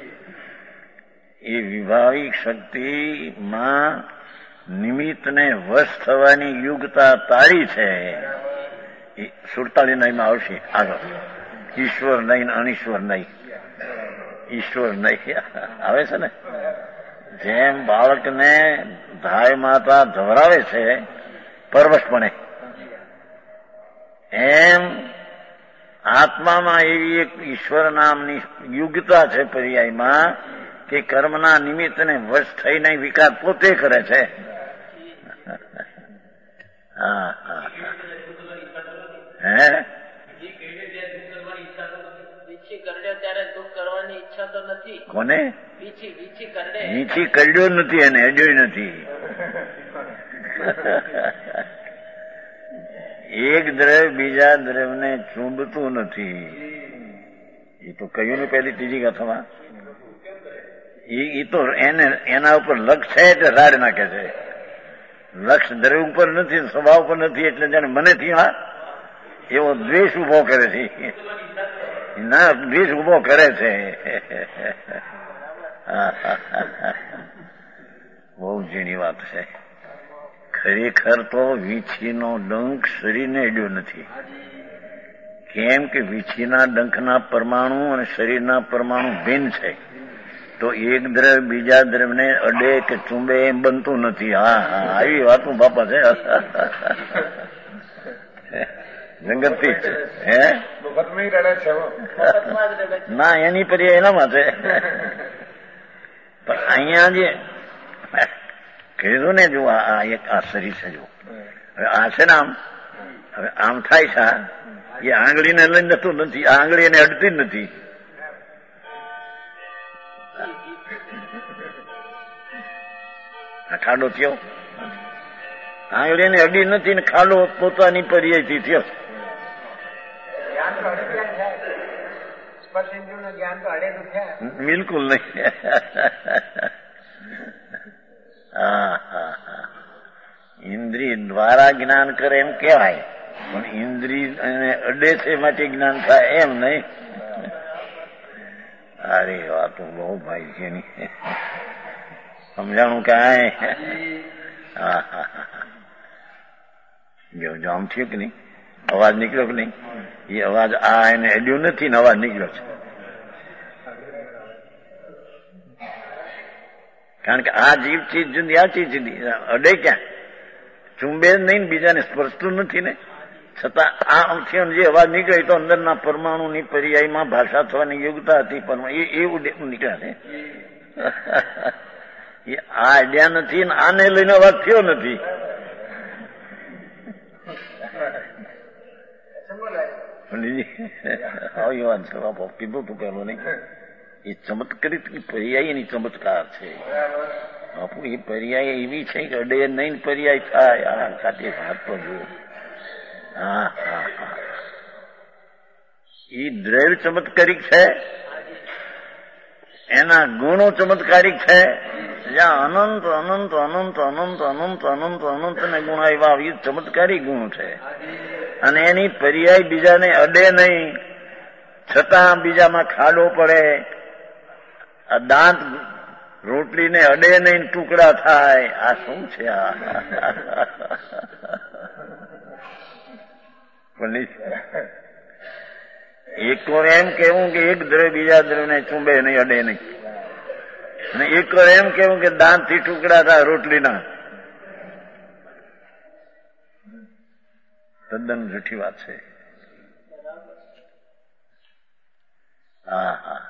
એ વિભાવિક શક્તિમાં નિમિત્તને વશ થવાની યુગતા તારી છે. સુડતાલીસ નહીમાં આવશે આગળ. ઈશ્વર નહીં અનિશ્વર નહીં. ઈશ્વર નહીં આવે છે ને. જેમ બાળકને ધાય માતા ધવરાવે છે પરવશપણે, એમ આત્મામાં એવી એક ઈશ્વર નામની યુગતા છે પર્યાયમાં કે કર્મના નિમિત્તને વશ થઈને વિકાર પોતે કરે છે. હા હા હે કોને નીચી કરડ્યો નથી અને અડ્યો નથી. એક દ્રવ્ય બીજા દ્રવ્યને ચૂંબતું નથી. એ તો કહ્યું ને પહેલી ત્રીજી કથામાં. એ તો એને એના ઉપર લક્ષ છે એટલે રાડ નાખે છે. લક્ષ દ્રવ્ય ઉપર નથી, સ્વભાવ પર નથી, એટલે જાણે મનેથી હા એવો દ્વેષ ઉભો કરે છે. ના દ્વેષ ઉભો કરે છે. બહુ ઝીણી વાત છે. ખરેખર તો વીછીનો ડંખ શરીરને અડ્યો નથી. કેમ કે વીછીના ડંખના પરમાણુ અને શરીરના પરમાણુ ભિન્ન છે. તો એક દ્રવ્ય બીજા દ્રવ્યને અડે કે ચૂંબે એમ બનતું નથી. હા હા આવી વાતો બાપા છે. જંગતથી જ હે ના એની પર્યાય એનામાં છે. પણ અહીંયા જે કીધું ને જો આ એક આ શરીર છે. જો હવે આ છે ને આમ હવે આમ થાય છે. એ આંગળીને લઈને જતું નથી. આ આંગળી એને અડતી જ નથી. આ ખાડો થયો આંગળી એને અડી નથી ને ખાડો પોતાની પર્યાયથી થયો. બિલકુલ નહીં. હા હા હા ઇન્દ્રિય દ્વારા જ્ઞાન કરે એમ કહેવાય, પણ ઇન્દ્રિય અડે છે માટે જ્ઞાન થાય એમ નહીં. અરે વાતો બહુ ભાઈ છે ની સમજાણું કાંઈ. હા હા હા જો જો આમ થયું કે નહીં, અવાજ નીકળ્યો કે નહીં. એ અવાજ આ એને અડ્યું નથી ને અવાજ નીકળ્યો છે. કારણ કે આ જીવ ચીજ જુદી, આ ચીજ જુદી. અડે ક્યાં? ચુંબે નહીં, બીજાને સ્પર્શતું નથી ને. છતાં આ અંશીઓ જે અવાજ નીકળે તો અંદરના પરમાણુની પર્યાયમાં ભાષા થવાની યોગ્યતા હતી, પણ એ એવું નીકળ્યા છે. એ આ અડ્યા નથી ને આને લઈને અવાજ થયો નથી. આવી વાત છે બાપા, કીધું તું પેલું નહીં. એ ચમત્કારિત પર્યાય એની ચમત્કાર છે બાપુ. એ પર્યાય એવી છે કે અડે નહીં પર્યાય થાય. આ સાથે વાત તો જુઓ. હા હા હા એ દ્રવ્ય ચમત્કારિક છે, એના ગુણો ચમત્કારિક છે. જ્યાં અનંત અનંત અનંત અનંત અનંત અનંત અનંત ને ગુણ આવ્યા એ ચમત્કારી ગુણ છે. અને એની પર્યાય બીજાને અડે નહીં, છતાં બીજામાં ખાડો પડે. આ દાંત રોટલીને અડે નહીં, ટુકડા થાય. આ શું છે? આ એક વાર એમ કેવું કે એક દ્રવ્ય બીજા દ્રવ્યને ચૂંબે નહીં, અડે નહીં. અને એક વાર એમ કેવું કે દાંત થી ટુકડા થાય રોટલીના. તદ્દન જૂઠી વાત છે. હા હા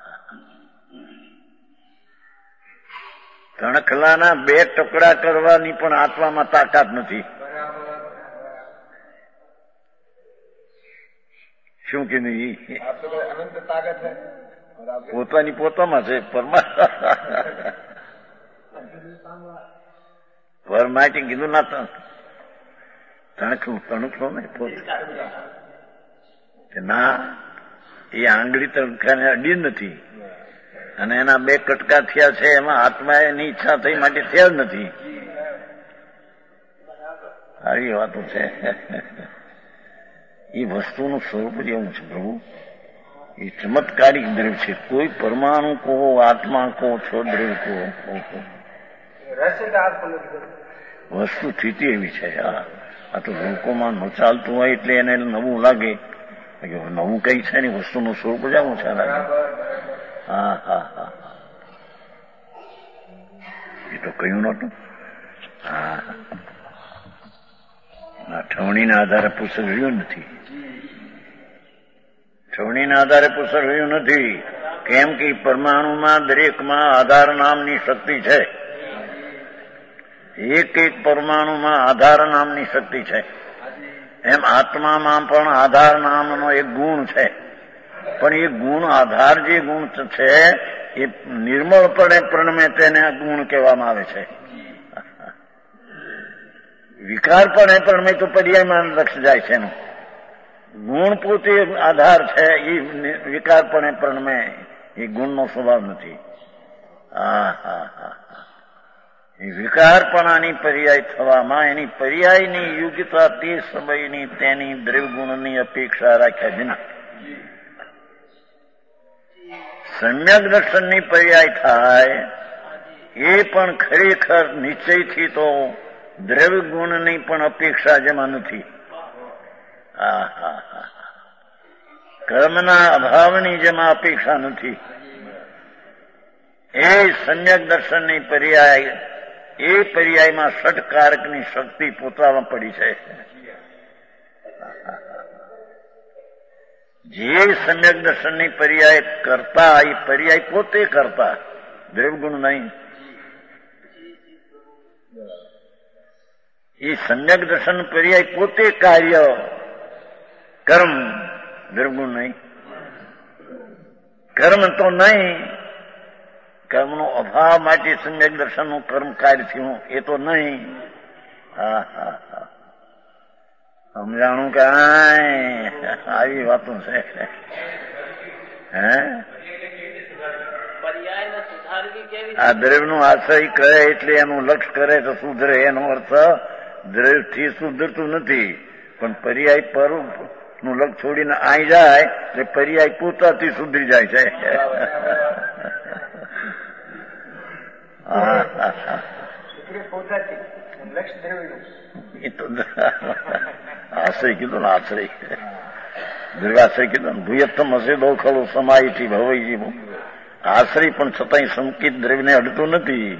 તણખલાના બે ટુકડા કરવાની પણ આત્મામાં તાકાત નથી. શું કે નહીં? પોતાની પોતામાં છે. પર માટી કીધું ના તણખું તણખું ને પોતે ના એ આંગળી તણખાને અડી નથી અને એના બે કટકા થયા છે એમાં આત્મા એની ઈચ્છા થઈ માટે થયા જ નથી. આવી વાતો છે. એ વસ્તુનું સ્વરૂપ જ એવું છે પ્રભુ. એ ચમત્કારિક દ્રવ્ય છે. કોઈ પરમાણુ કહો, આત્મા કહો, છો દ્રવ્ય કહો, વસ્તુ સ્થિતિ એવી છે. હા, આ તો લોકોમાં ન ચાલતું હોય એટલે એને નવું લાગે. નવું કઈ છે ને વસ્તુનું સ્વરૂપ જ આવું છે. હા હા હા એ તો કહ્યું નતું. હા, ઠવણીના આધારે પુસ્તક રહ્યું નથી. ઠવણીના આધારે પુસ્તક રહ્યું નથી. કેમ કે પરમાણુમાં દરેકમાં આધાર નામની શક્તિ છે. એક એક પરમાણુમાં આધાર નામની શક્તિ છે. એમ આત્મામાં પણ આધાર નામનો એક ગુણ છે. પણ એ ગુણ આધાર જે ગુણ છે એ નિર્મળપણે પ્રણમે તેને ગુણ કહેવામાં આવે છે. વિકારપણે પ્રણમે તો પર્યાયમાં લક્ષ જાય છે. એનું ગુણ પોતે આધાર છે. એ વિકારપણે પ્રણમે એ ગુણનો સ્વભાવ નથી. હા હા હા એ વિકારપણાની પર્યાય થવામાં એની પર્યાયની યોગ્યતા તે સમયની તેની દ્રવ્યગુણની અપેક્ષા રાખ્યા વિના સમ્યક દર્શનની પર્યાય થાય એ પણ ખરેખર નિશ્ચયથી તો દ્રવ્ય ગુણની પણ અપેક્ષા જેમાં નથી. હા હા હા કર્મના અભાવની જેમાં અપેક્ષા નથી. એ સમ્યક દર્શનની પર્યાય એ પર્યાયમાં ષટકારકની શક્તિ પોતામાં પડી છે. જે સમ્યક દર્શનની પર્યાય કરતા એ પર્યાય પોતે કરતા દ્રવ્યગુણ નહીં. એ સમ્યક દર્શન પર્યાય પોતે કાર્ય કર્મ દ્રવ્યગુણ નહીં. કર્મ તો નહીં. કર્મનો અભાવ માટે સમ્યક દર્શનનું કર્મ કાર્ય થયું એ તો નહીં. હા હા હા સમજાણું કાંઈ આવી વાતો છે. હે આ દ્રવ્યનું આશ્રય કરે એટલે એનું લક્ષ્ય કરે તો સુધરે. એનો અર્થ દ્રવ્યથી સુધરતું નથી. પણ પર્યાય પર નું લક્ષ્ય છોડીને આઈ જાય એટલે પર્યાય પોતાથી સુધરી જાય છે. એ તો આશ્રય કીધું ને આશ્રય દ્રવ્યાશ્રય કીધું ને ભૂયત્તમ હશે દો ખલો સમાયથી ભવઈજી. આશ્રય પણ છતાંય સંકિત દ્રવ્યને અડતું નથી.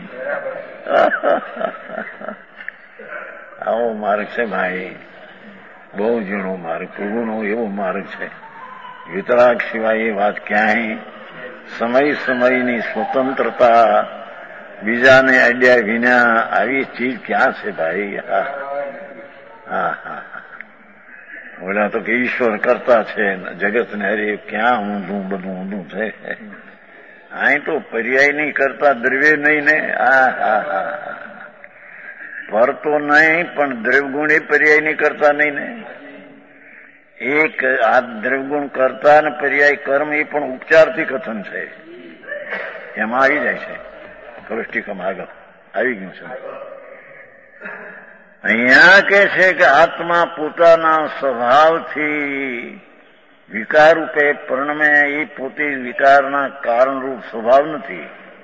આવો માર્ગ છે ભાઈ. બહુ ઝીણો માર્ગ. પ્રભુનો એવો માર્ગ છે. વિતરાગ સિવાય એ વાત ક્યાંય. સમય સમયની સ્વતંત્રતા બીજાને અડ્યા વિના આવી ચીજ ક્યાં છે ભાઈ? હા હા હા ઓલા તો કે ઈશ્વર કરતા છે જગતને હરે ક્યાં ઊંધું બધું ઊંધું છે. અહીં તો પર્યાય નહીં કરતા દ્રવ્ય નહીં ને. હા હા હા પર તો નહીં પણ દ્રવ્યગુણ એ પર્યાય નહીં કરતા નહીં ને. એક આ દ્રવ્યગુણ કરતા ને પર્યાય કર્મ એ પણ ઉપચારથી કથન છે. એમાં આવી જાય છે. કૃષ્ટિકમ આગળ આવી ગયું છે. અહીંયા કે છે કે આત્મા પોતાના સ્વભાવથી વિકાર રૂપે પ્રણમે એ પોતે વિકારના કારણરૂપ સ્વભાવ નથી.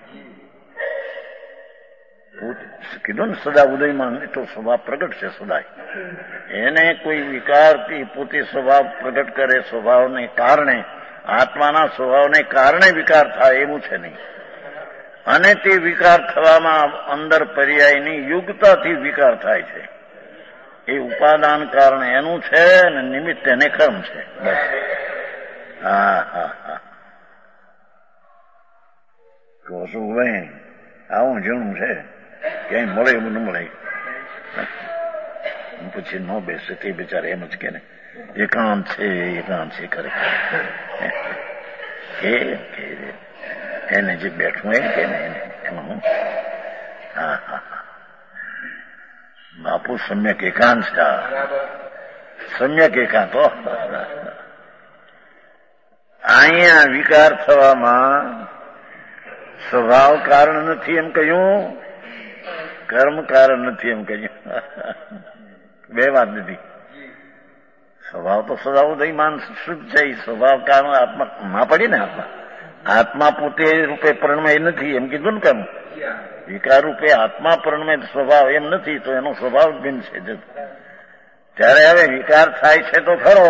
કીધું ને સદા ઉદયમાં તો સ્વભાવ પ્રગટ છે સદાય. એને કોઈ વિકારથી પોતે સ્વભાવ પ્રગટ કરે સ્વભાવને કારણે આત્માના સ્વભાવને કારણે વિકાર થાય એવું છે નહીં. અને તે વિકાર થવામાં અંદર પર્યાયની યુગતાથી વિકાર થાય છે. એ ઉપાદાન કારણે એનું છે અને નિમિત્ત એને કર્મ છે. બસ. હા હા હા તો શું ભાઈ આવું ઝીણું છે. ક્યાંય મળે એવું ન મળે. પછી ન બેસે તે બિચારે એમ જ કે ને એકાંત છે એકાંત છે કરે એને જે બેઠું એમ કે ને એમાં હું. હા હા હા બાપુ સમ્યક એકાંત છે. સમ્યક એકાંત. અહીંયા વિકાર થવામાં સ્વભાવ કારણ નથી એમ કહ્યું, કર્મ કારણ નથી એમ કહ્યું. બે વાત નથી. સ્વભાવ તો સદાઉદયમાન શુદ્ધ છે. સ્વભાવ કારણ આત્મા માં પડી ને. આત્મા આત્મા પોતે રૂપે પરણમે નથી એમ કીધું ને. કેમ વિકાર રૂપે આત્મા પરણમે સ્વભાવ એમ નથી, તો એનો સ્વભાવ ભિન્ન છે. ત્યારે હવે વિકાર થાય છે તો ખરો,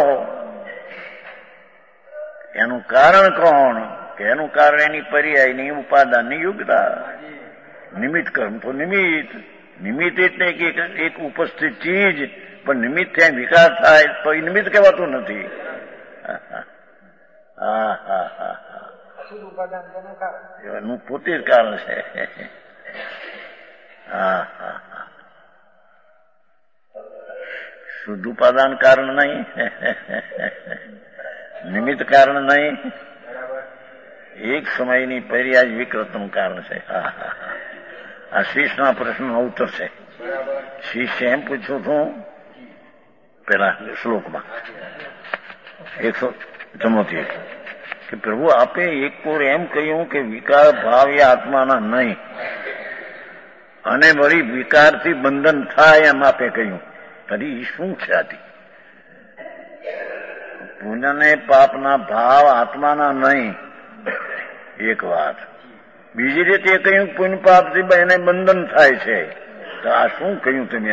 એનું કારણ કોણ? કે એનું કારણ એની પર્યાયની ઉપાદાનની યોગ્યતા. નિમિત્ત કર્મ તો નિમિત્ત. નિમિત્ત એટલે એક ઉપસ્થિત ચીજ, પણ નિમિત્ત ત્યાં વિકાર થાય તો એ નિમિત્ત કહેવાતું નથી. હા હા હા એનું પોતે જ કારણ છે. હા હા હા શુદ્ધ ઉપાદાન કારણ નહીં, નિમિત્ત કારણ નહીં, એક સમયની પર્યાય વિકૃતનું કારણ છે. હા હા આ શીશના પ્રશ્નનો ઉત્તર છે. શિષ્ય એમ પૂછ્યું હતું પેલા શ્લોકમાં એકસો ચુમ્મોતેર કે પ્રભુ આપે એક કોર એમ કહ્યું કે વિકાર ભાવ એ આત્માના નહીં, અને વળી વિકારથી બંધન થાય એમ આપે કહ્યું. તરી શું છે આથી? પુણ્ય ને પાપના ભાવ આત્માના નહીં એક વાત. બીજી રીતે કહ્યું પુણ્ય પાપથી એને બંધન થાય છે. તો આ શું કહ્યું તમે?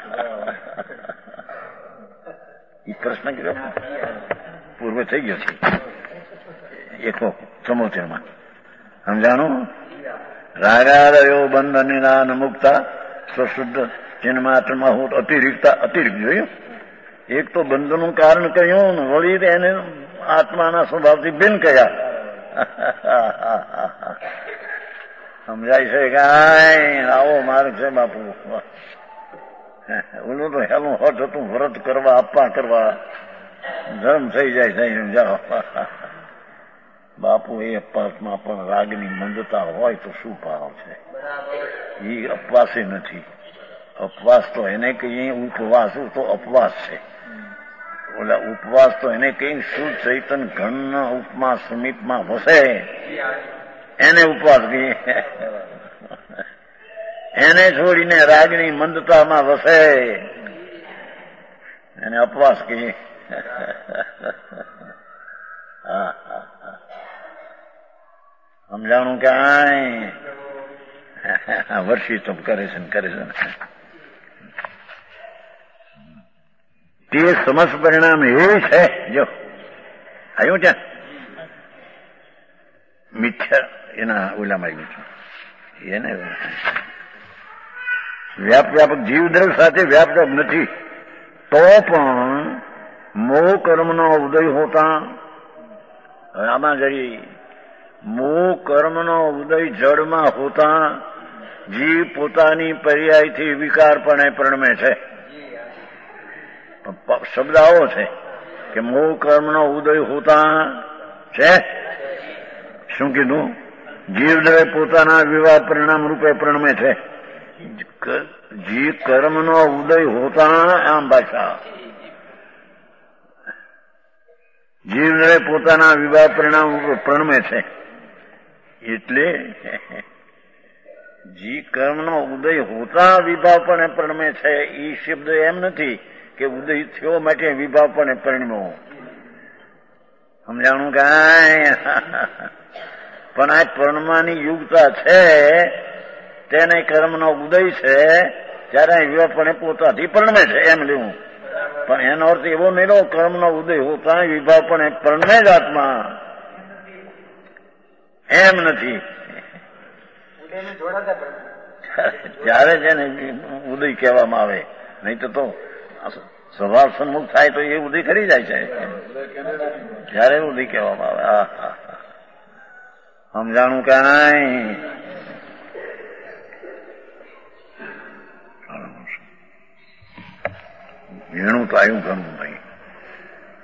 એ પ્રશ્ન કર્યો પૂર્વે થઈ ગયો છે એકસો ચુમ્મોતેર માં. સમજાણું? રાગાદયો બંધનના ન મુક્તા સ્વશુદ્ધ ચિન્માત્રમાં હું અતિરિક્તા. અતિરિક્ત જોયું. એક તો બંધનનું કારણ કહ્યું, વળી એને આત્માના સ્વભાવથી ભિન્ન કયા. સમજાય છે? કાંઈ આવો માર્ગ છે બાપુ. ઓલું તો હેલું હઠ હતું, વ્રત કરવા આપવા કરવા ધર્મ થઈ જાય છે. સમજાવો બાપુ, એ અપવાસમાં પણ રાગની મંદતા હોય તો શું ભાવ છે? એ અપવાસે નથી. અપવાસ તો એને કહીએ ઉપવાસ તો અપવાસ છે. ઓલા ઉપવાસ તો એને કઈ શુદ્ધ ચૈતન ઘનના ઉપમા સમીપમાં વસે એને ઉપવાસ કહીએ. એને છોડીને રાગની મંદતામાં વસે એને અપવાસ કહીએ. હા હા સમજાણું? કાંઈ વર્ષી તો કરે છે ને કરે છે ને. તે સમસ્ત પરિણામ એ છે. જો આવ્યું ત્યાં મિથ્યા એના ઓલામાં આવ્યું છે. એને વ્યાપ વ્યાપક જીવ દ્રવ સાથે વ્યાપક નથી, તો પણ મોહ કર્મનો ઉદય હોતા. આમાં જરી મોહ કર્મનો ઉદય જળમાં હોતા જીવ પોતાની પર્યાયથી વિકારપણે પ્રણમે છે. શબ્દ આવો છે કે મોહ કર્મનો ઉદય હોતા છે. શું કીધું? જીવદ્રવ્ય પોતાના વિવાહ પરિણામ રૂપે પ્રણમે છે. જીવ કર્મનો ઉદય હોતા આમ ભાષા જીવદ્રવ્ય પોતાના વિવાહ પરિણામ રૂપે પ્રણમે છે. એટલે જી કર્મનો ઉદય હોતા વિભાવપણે પ્રણમે છે. એ શબ્દ એમ નથી કે ઉદય થયો માટે વિભાવપણે પરિણમ્યો. સમજાણું? કાંઈ પણ આ પરણમાની યુગતા છે તેને કર્મનો ઉદય છે ત્યારે વિભાવપણે પોતાથી પરણમે છે એમ લેવું. પણ એનો અર્થ એવો નહીં લો કર્મનો ઉદય હોતા વિભાવપણે પરણમે જ આત્મા, એમ નથી. ત્યારે જ એને ઉદય કહેવામાં આવે. નહીં તો તો સ્વભાવ સન્મુખ થાય તો એ ઉદય કરી જાય છે. ત્યારે ઉદય કહેવામાં આવે. હા હા સમજાણું? કાંઈ વીણું તો આવ્યું ઘણું ભાઈ.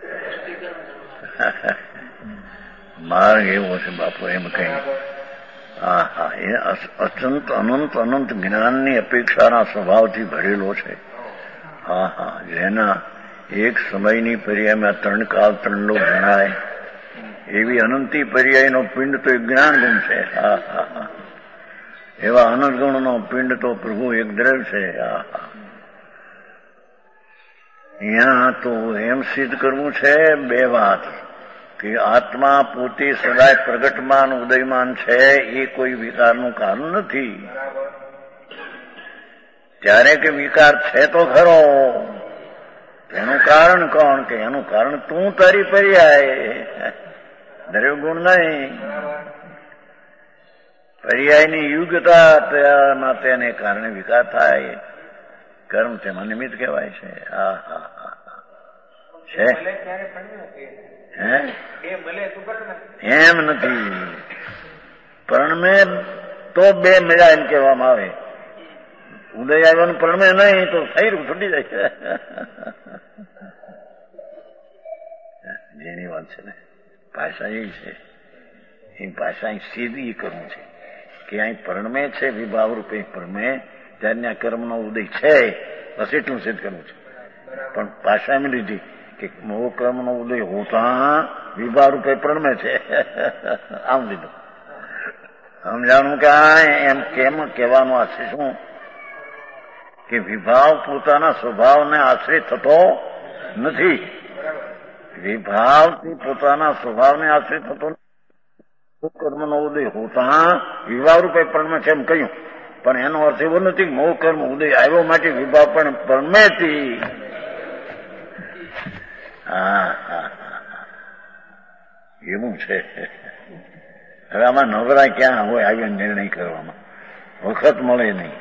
માર્ગ એવો છે બાપુ, એમ કઈ હા હા, એ અચંત અનંત અનંત જ્ઞાનની અપેક્ષાના સ્વભાવથી ભરેલો છે. હા હા, જેના એક સમયની પર્યાયમાં ત્રણ કાળ ત્રણ લોક જણાય એવી અનંતી પર્યાયનો પિંડ તો એક જ્ઞાન ગુણ છે. હા હા હા, એવા અનંત ગુણનો પિંડ તો પ્રભુ એક દ્રવ્ય છે. હા હા, અહીંયા તો એમ સિદ્ધ કરવું છે બે વાત, કે આત્મા પોતે સદાય પ્રગટમાન ઉદયમાન છે, એ કોઈ વિકારનું કારણ નથી. ત્યારે કે વિકાર છે તો ખરો, એનું કારણ કોણ? કે એનું કારણ તું તારી પર્યાય, દ્રવ્ય ગુણ નહીં. પર્યાયની યુગતા તેને કારણે વિકાર થાય, કર્મ તેમાં નિમિત્ત કહેવાય છે. હા હા હા છે. હે એમ નથી, પરણમે તો બે મળ્યા એમ કહેવામાં આવે. ઉદય આવ્યાનું પરણમે નહીં તો શરીર છૂટી જાય. જેની વાત છે ને ભાષા એ છે, એ ભાષા અહીં સીધી કરવું છે કે અહીં પરણમે છે, વિભાવ રૂપે પરણમે, ત્યારના કર્મનો ઉદય છે, બસ એટલું સિદ્ધ કરવું છે. પણ ભાષા એમ લીધી કે મોહ કર્મનો ઉદય હોતા વિભાવ રૂપે પરણમે છે, આમ લીધું. સમજાણું કે એમ કેમ કહેવાનું આશરે શું કે વિભાવ પોતાના સ્વભાવને આશ્રિત થતો નથી. વિભાવથી પોતાના સ્વભાવને આશ્રિત થતો કર્મનો ઉદય હોતા વિભાવ રૂપે પરમે છે એમ કહ્યું, પણ એનો અર્થ એવો નથી કે મોહ કર્મ ઉદય આવ્યો માટે વિભાવ પણ પરમેથી. હા હા એવું છે. હવે આમાં નવરા ક્યાં હોય આવ્યો નિર્ણય કરવામાં, વખત મળે નહીં.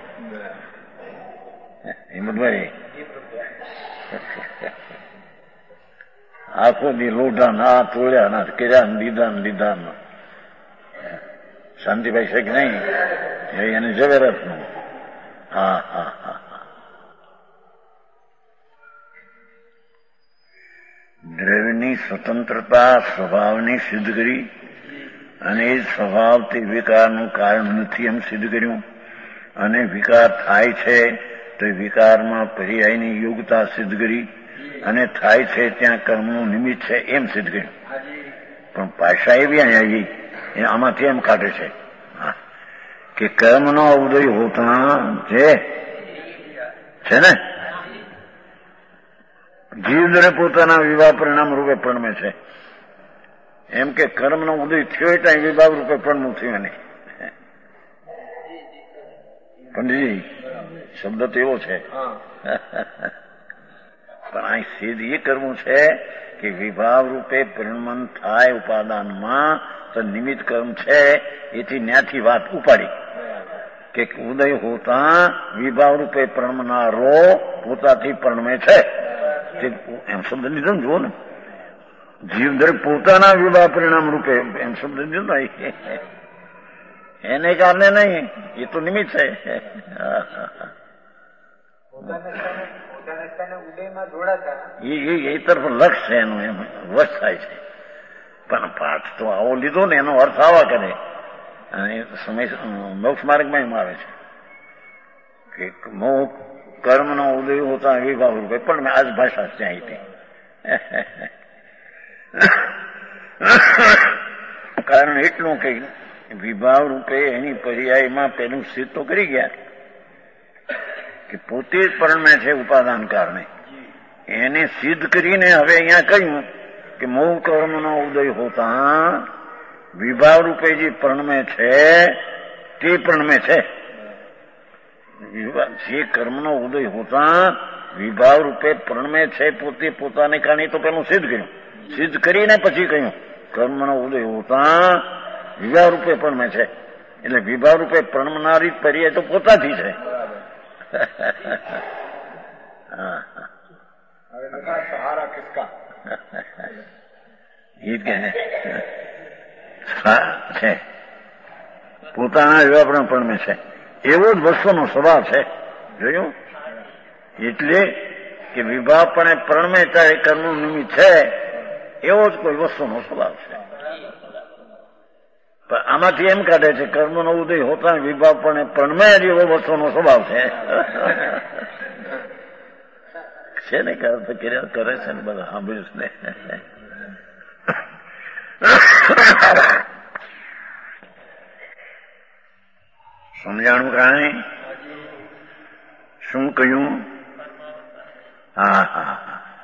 હિંમતભાઈ આખો દી લોઢા ના તોડ્યા ના કર્યા લીધા ને લીધા ને શાંતિભાઈ છે કે નહીં, એને જવેરત નું. હા હા હા, દ્રવ્યની સ્વતંત્રતા સ્વભાવની સિદ્ધ કરી, અને એ સ્વભાવથી વિકારનું કારણ નથી એમ સિદ્ધ કર્યું. અને વિકાર થાય છે તો વિકારમાં પર્યાયની યોગ્યતા સિદ્ધ કરી, અને થાય છે ત્યાં કર્મનું નિમિત્ત છે એમ સિદ્ધ કર્યું. પણ ભાષા એવી અહીંયા આવી, એ આમાંથી એમ કાઢે છે કે કર્મનો ઉદય હોતા જે છે ને જીવને પોતાના વિવાહ પરિણામ રૂપે પરણમે છે, એમ કે કર્મનો ઉદય થયો એટલે વિભાવ રૂપે પરણવું થયું નહીં. પંડિતજી શબ્દ તો એવો છે, પણ અહીં સિદ્ધ એ કરવું છે કે વિભાવ રૂપે પરિણમન થાય ઉપાદાનમાં તો નિમિત્ત કર્મ છે, એથી ન્યાથી વાત ઉપાડી કે ઉદય હોતા વિભાવ રૂપે પરણમનારો પોતાથી પરણમે છે. એમ શબ્દ લીધો ને, જુઓ ને, જીવ દરેક પોતાના વિવાહ પરિણામ રૂપે એમ શબ્દ લીધો ને, એને કારણે નહીં, એ તો નિમિત્ત છે. એ તરફ લક્ષ છે એનું, એમ વશ થાય છે. પણ પાઠ તો આવો લીધો ને, એનો અર્થ આવા કરે. અને સમય મોક્ષ માર્ગમાં એમ આવે છે કે મોહ કર્મનો ઉદય હોતા વિભાવ રૂપે પણ મેં આજ ભાષા ત્યાં હતી. કારણ એટલું કે વિભાવ રૂપે એની પર્યાયમાં પેલું સિદ્ધ તો કરી ગયા કે પોતે જ પરણમે છે ઉપાદાન કારણે, એને સિદ્ધ કરીને હવે અહીંયા કહ્યું કે મોહ કર્મનો ઉદય હોતા વિભાવ રૂપે જે પરણમે છે તે પરણમે છે. જે કર્મનો ઉદય હોતા વિભાવ રૂપે પરણમે છે પોતે પોતાને કારણે, તો પેલું સિદ્ધ કર્યું. સિદ્ધ કરીને પછી કહ્યું કર્મનો ઉદય હોતા વિભાવ રૂપે પરણમે છે, એટલે વિભાવ રૂપે પરણમનારી પર્યાય તો પોતાથી છે. સહારા કિસકા એ કે છે પોતાના વિવાહ પણ પરણમે છે, એવો જ વસ્તુનો સ્વભાવ છે. જોયું? એટલે કે વિભાવ પણ પરણમે ત્યારે કર્મનું નિમિત્ત છે, એવો જ કોઈ વસ્તુનો સ્વભાવ છે. પણ આમાંથી એમ કાઢે છે કર્મનો ઉદય હોતા વિભાવ પણ પ્રણમય જેવો વસ્તુનો સ્વભાવ છે છે ને કે અર્થ કર્યા કરે છે ને બધા સાંભળ્યું ને. સમજાણું કાંઈ? શું કહ્યું? હા હા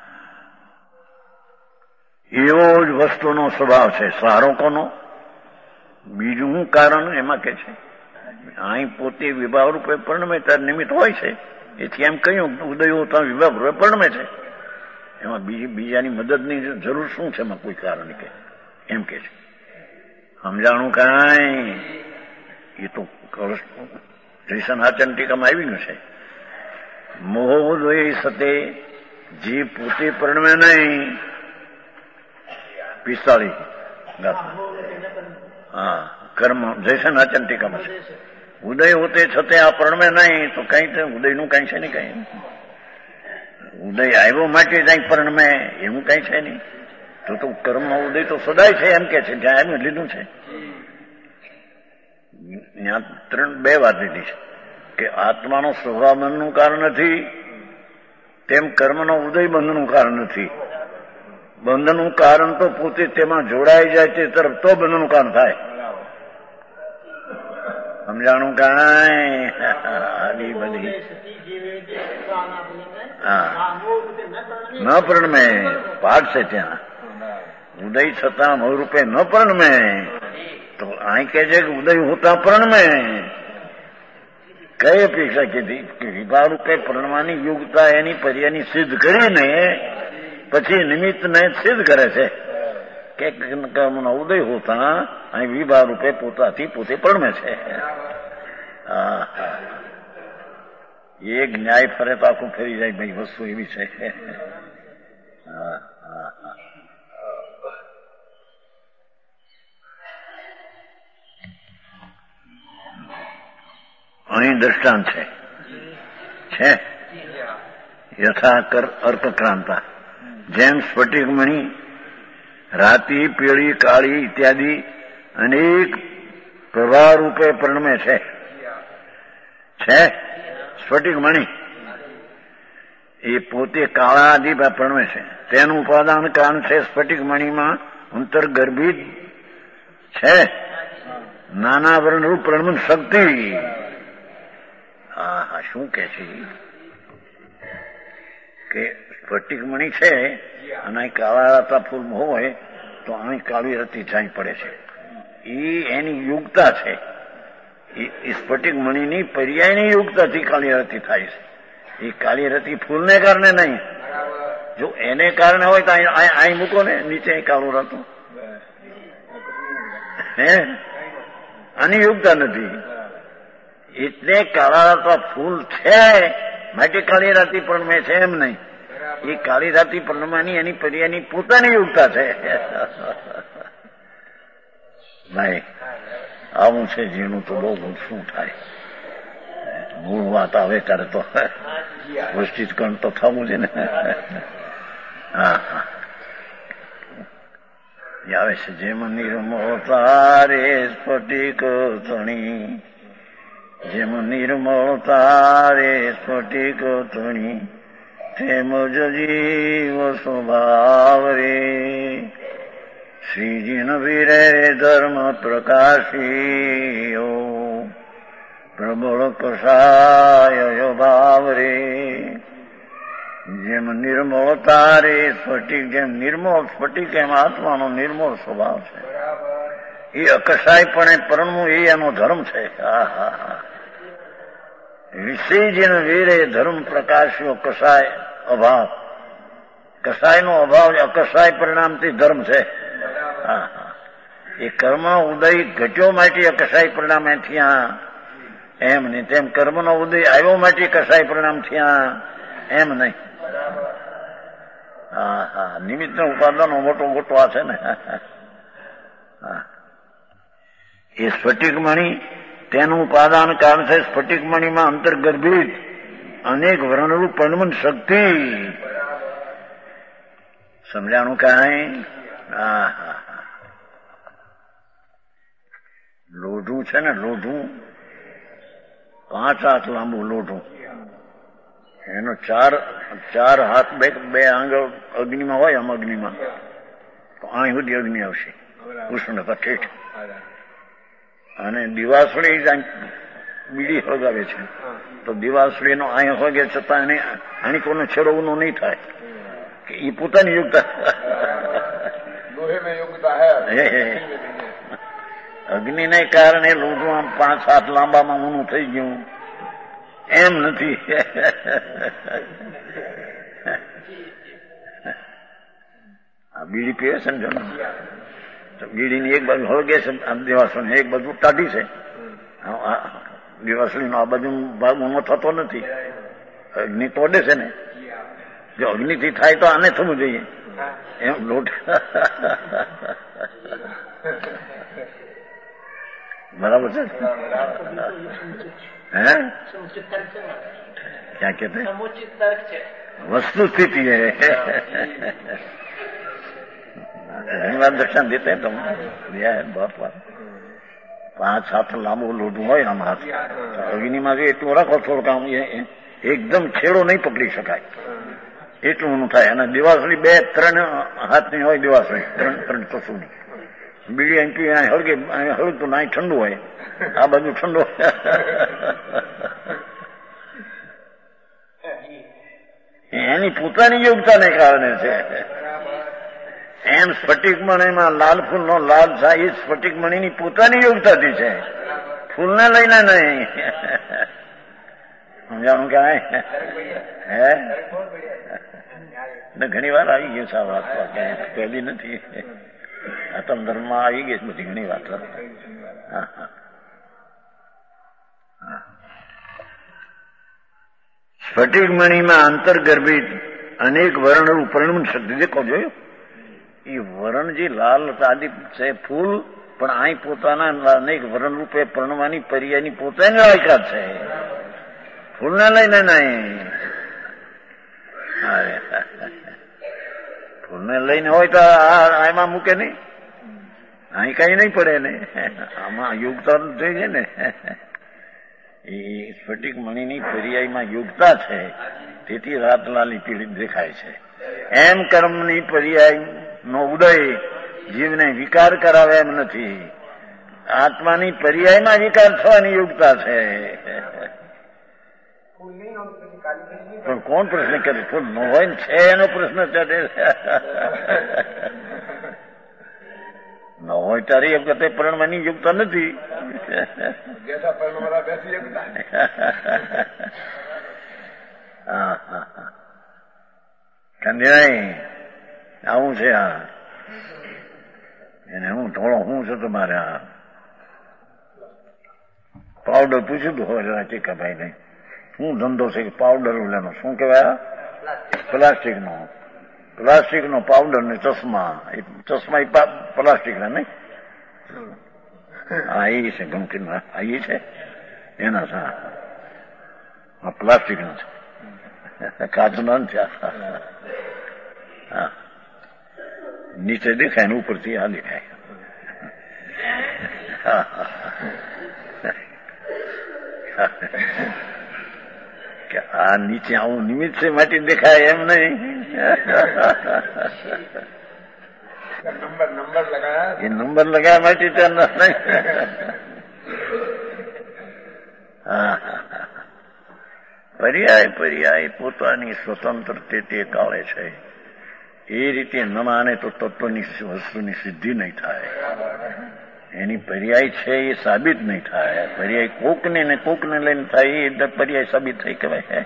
એવો જ વસ્તુનો સ્વભાવ છે. સારો કોનો? બીજું કારણ એમાં કે છે અહીં પોતે વિભાવ રૂપે પરિણમે તાર નિમિત્ત હોય છે. એથી એમ કહ્યું ઉદય હોતા વિભાવ રૂપે પરિણમે છે. એમાં બીજી બીજાની મદદની જરૂર શું છે? એમાં કોઈ કારણ કે એમ કે છે. સમજાણું કાંઈ? એ તો જયસન આચરણ ટીકામાં આવી ગયું છે. મોહોદય સતે જે પોતે પરિણમે નહીં. પિસ્તાળીસ હા કર્મ જયસન આચરણ ટીકામાં છે. ઉદય હોતે છતાં આ પરિણમે નહીં તો કઈ ઉદયનું કઈ છે ને કઈ ઉદય આવ્યો માટે કઈ પરિણમે એવું કઈ છે નહીં. તો તો કર્મનો ઉદય તો સદાય છે એમ કે છે. જ્યાં એમ લીધું છે ત્યાં ત્રણ બે વાત લીધી છે કે આત્માનો સ્વભાવ બંધનું કારણ નથી, તેમ કર્મનો ઉદય બંધનું કારણ નથી. બંધનું કારણ તો પોતે તેમાં જોડાઈ જાય તે તરફ તો બંધનું કારણ થાય. સમજાણું કાંઈ? આની બધી હા ન પરિણમે પાઠ છે ત્યાં. ઉદય છતાં મૂળરૂપે ન પરિણમે તો અહીં કે છે કે ઉદય હોતા પરિણમે. કઈ અપેક્ષા કીધી કે વિભાવ રૂપે પરિણમવાની યોગ્યતા એની પર્યાની સિદ્ધ કરીને પછી નિમિત્તને સિદ્ધ કરે છે કે કર્મનો ઉદય હોતા અહીં વિભાવ રૂપે પોતાથી પોતે પરિણમે છે. હા એક ન્યાય ફરે તો આખું ફરી જાય ભાઈ. વસ્તુ એવી છે. હા હા હા અહીં દ્રષ્ટાંત છે છે યથા અર્કક્રાંતા જેમ સ્ફટિકમણી રાતી પીળી કાળી ઇત્યાદિ અનેક પ્રવાહ રૂપે પરિણમે છે. છે સ્ફટિકમણી એ પોતે કાળા આદિ પરિણમે છે. તેનું ઉપાદાન કારણ છે સ્ફટિકમણીમાં અંતર્ગર્ભિત છે નાના વર્ણરૂપ પરિણમન શક્તિ. હા હા શું કે છે કે સ્ફટિકમણી છે અને અહીં કાળા રતા ફૂલ હોય તો અહીં કાળી રતી છાંય પડે છે. એ એની યોગતા છે. એ સ્ફટિકમણીની પર્યાયની યોગતાથી કાળી રતી થાય છે. એ કાળી રતી ફૂલને કારણે નહીં. જો એને કારણે હોય તો અહીં મૂકો ને નીચે કાળું રતું હે આની યોગતા નથી. એટલે કાળા રતા ફૂલ છે માટે કાળી રાતી પરિણમે છે એમ નહીં. એ કાળી રાતી પરિણમવાની એની પર્યાયની પોતાની યોગતા છે. ભાઈ આવું છે જેનું તો બહુ શું થાય. મૂળ વાત આવે ત્યારે તો વસ્તીકરણ તો થવું છે ને. હા હા આવે છે જેમ નિર્મળ તારે સ્ફટિક ધણી જેમ નિર્મળ તારે સ્ફટિક ધણી તેમ જ જીવ સ્વભાવ રે શ્રીજીન વીરે ધર્મ પ્રકાશીઓ પ્રબળ કષાય ભાવ રે. જેમ નિર્મળ તારે સ્ફટિક જેમ નિર્મળ સ્ફટિક એમ આત્માનો નિર્મળ સ્વભાવ છે. એ અકસાયપણે પરણવું એ એનો ધર્મ છે. હા હા હા વિષયજીન વીરે ધર્મ પ્રકાશ્યો કસાય અભાવ. કસાયનો અભાવ અકસાય પરિણામથી ધર્મ છે. હા હા એ કર્મનો ઉદય ઘટ્યો માટે અકસાય પરિણામ થયા એમ નહીં. તેમ કર્મનો ઉદય આવ્યો માટે કસાય પરિણામ થયા એમ નહીં. હા હા નિમિત્તનો ઉપાદાનો મોટો મોટો આ છે ને. હા એ સ્ફટિકમણી તેનું ઉપાદાન કારણ છે. સ્ફટિકમણીમાં અંતર્ગર્ભિત અનેક વર્ણરૂપ પરિણમન શક્તિ. સમજાણું કાંઈ? હા હા લોઢું છે ને, લોઢું પાંચ હાથ લાંબુ લોઢું, એનો ચાર ચાર હાથ બે બે આંગળ અગ્નિમાં હોય, આમ અગ્નિમાં તો અહીં સુધી અગ્નિ આવશે ઉષ્ણતા ઠેઠ. અને દિવાસળી બીડી હળગાવે છે તો દિવાસળીનો અહીં હળગે છતાં એને આની કોનો છેડો ઊનો નહીં થાય કે એ પોતાની યોગતા. અગ્નિને કારણે લોઢું આમ પાંચ હાથ લાંબામાં ઊનું થઈ ગયું એમ નથી. આ બીડી પીવે છે ને જણ, બીડીની એક બાજુ હળગે છે દિવાસળી, એક બાજુ ટાઢી છે. દિવાસળીનો આ બાજુ ભાગ ઊનો થતો નથી, અગ્નિ તોડે છે ને. જો અગ્નિથી થાય તો આને થવું જોઈએ એમ લોટ. બરાબર છે. હે ક્યાં કે વસ્તુ સ્થિતિ है. ઘણી વાર દર્શન દેते हैं तुम दिया है बहुत बार. પાંચ હાથ લાંબુ લોઢું હોય આમ હાથ, અગ્નિમાં જો એટલું રાખો થોડુંક આમ એકદમ છેડો નહીં પકડી શકાય એટલું ઊનું થાય. અને દિવાસળી બે ત્રણ હાથની હોય, દિવાસળી ત્રણ ત્રણ કસુની. બીડી અહીં પી અહીં હળગે, અહીં હળગતું અહીં ઠંડુ હોય, આ બાજુ ઠંડુ. એની પોતાની યોગ્યતાને કારણે છે. એમ સ્ફટિક મણીમાં લાલ ફૂલનો લાલ થાય એ સ્ફટિક મણીની પોતાની યોગ્યતાથી છે, ફૂલને લઈને નહીં. સમજાણું કે હે ઘણી વાર આવી ગયું છે આ વાત, પહેલી નથી. આતમ ધર્મમાં આવી ગઈ બધી ઘણી વાત. હા હા. સ્ફટિક મણીમાં અંતર્ગર્ભિત અનેક વર્ણ પરિણમન શક્તિ દેખો જોયું. એ વરણ જે લાલ આદિ છે ફૂલ, પણ અહીં પોતાના અનેક વરણ રૂપે પરણવાની પર્યાયની પોતાની લાયકાત છે, ફૂલને લઈને નહીં. ફૂલને લઈને હોય તો આમાં મૂકે નહીં, અહીં કઈ નહીં પડે ને. આમાં યોગતા થઈ છે ને. એ સ્ફટિક મણીની પર્યાયમાં યોગતા છે, તેથી રાત લાલી પીળી દેખાય છે. એમ કર્મની પર્યાય નો ઉદય જીવને વિકાર કરાવે એમ નથી. આત્માની પર્યાયમાં વિકાર થવાની યોગ્યતા છે. પણ કોણ પ્રશ્ન કરે? ફૂલ ન હોય ને છે એનો પ્રશ્ન ચડે. ન હોય તારી એ વખતે પરણવાની યોગ્યતા નથી. હા હા હા કંદિયાઈ આવું છે. આ એને હું થોડો હું છે તમારે આ પાવડર પૂછ્યું હતું હવે ચીકાભાઈ ને, શું ધંધો છે કે પાવડર લેનો, શું કહેવાય પ્લાસ્ટિક નો પ્લાસ્ટિક નો પાવડર ને ચશ્મા. એ ચશ્મા એ પ્લાસ્ટિક ના નહીં. હા એ છે ગમકીન, આ એ છે એના સા પ્લાસ્ટિક નો છે, કાચ નો નથી. હા નીચે દેખાય ને ઉપરથી આ દેખાય. કે આ નીચે આવું નિમિત્ત છે માટી દેખાય એમ નહીં. નંબર નંબર લગાયા, એ નંબર લગાયા માટી ત્યાં નહીં. પર્યાય પર્યાય પોતાની સ્વતંત્ર તે કાળે છે. એ રીતે ન માને તો તત્વની વસ્તુની સિદ્ધિ નહીં થાય. એની પર્યાય છે એ સાબિત નહીં થાય. પર્યાય કોકને ને કોકને લઈને થાય એ પર્યાય સાબિત થઈ કહેવાય.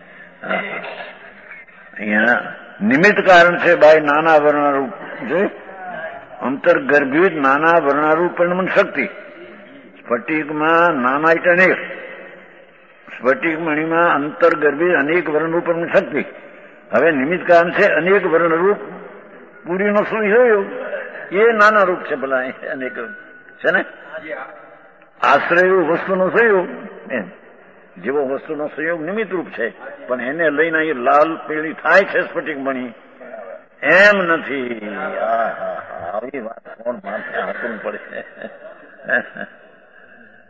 અહીંયા નિમિત્ત કારણ છે ભાઈ નાના વર્ણારૂપ જો અંતર્ગર્ભિત નાના વર્ણારૂપ પરિણમન શક્તિ. સ્ફટિકમાં નાના એટલે અનેક, સ્ફટિક મણીમાં અંતર્ગર્ભિત અનેક વર્ણરૂપ પરિણમન શક્તિ. હવે નિમિત્ત કારણ છે અનેક વર્ણરૂપ પૂરીનો સંયોગ, એ નાના રૂપ છે ભલા અનેક છે ને. આશ્રય વસ્તુનો સંયોગ એમ જેવો વસ્તુનો સંયોગ નિમિત્ત રૂપ છે, પણ એને લઈને એ લાલ પીળી થાય છે સ્ફટિક મણી એમ નથી. આવી વાત કોણ માથે હાથવું પડે.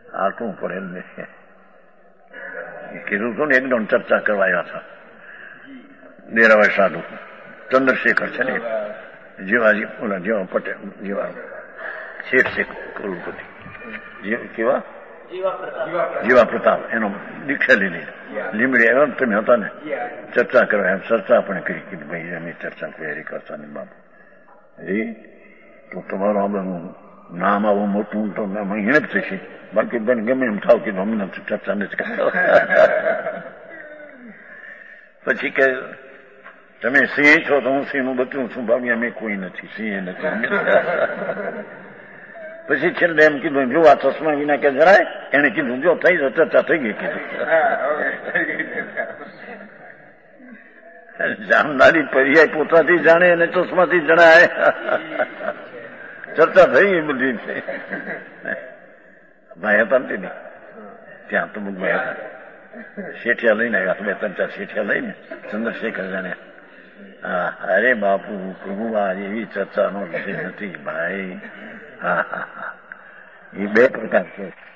આટલું પડે ને કીધું હતું ને એકદમ ચર્ચા કરવા આવ્યા હતા દેરાવાય સાધુ ચંદ્રશેખર છે ને જીવાજી ઓલા જેવા પટેલ જેવા શેઠ શેખ કરોડપતિ કેવા જીવા પ્રતાપ એનો દીક્ષા લીધી લીમડી આવ્યો તમે હતા ને ચર્ચા કરવા એમ ચર્ચા પણ કરી કે ભાઈ અમે ચર્ચા તૈયારી કરતા ને બાપુ એ તો તમારું આપણે નામ આવું મોટું તો એને જ થશે બાકી બેન ગમે એમ થાવ કીધું અમને ચર્ચા નથી કરતા પછી કે તમે સિંહ છો તો હું સિંહનું બચ્ચું છું ભાવી અમે કોઈ નથી સિંહ નથી પછી છેલ્લે એમ કીધું જો આ ચશ્મા વિના કે જરાય એને કીધું જો થઈ જાય ચર્ચા થઈ ગઈ કીધું જાણનારી પર્યાય પોતાથી જાણે અને ચશ્માથી જણાય ચર્ચા થઈ ગઈ બધી છે ભાઈ હતા ને ત્યાં તો ભાઈ હતા શેઠિયા લઈને આવ્યા બે ત્રણ ચાર શેઠિયા લઈને ચંદ્રશેખર જાણે હા અરે બાપુ પ્રભુ આ એવી ચર્ચાનો વિષય નથી ભાઈ હા હા હા એ બે પ્રકાર છે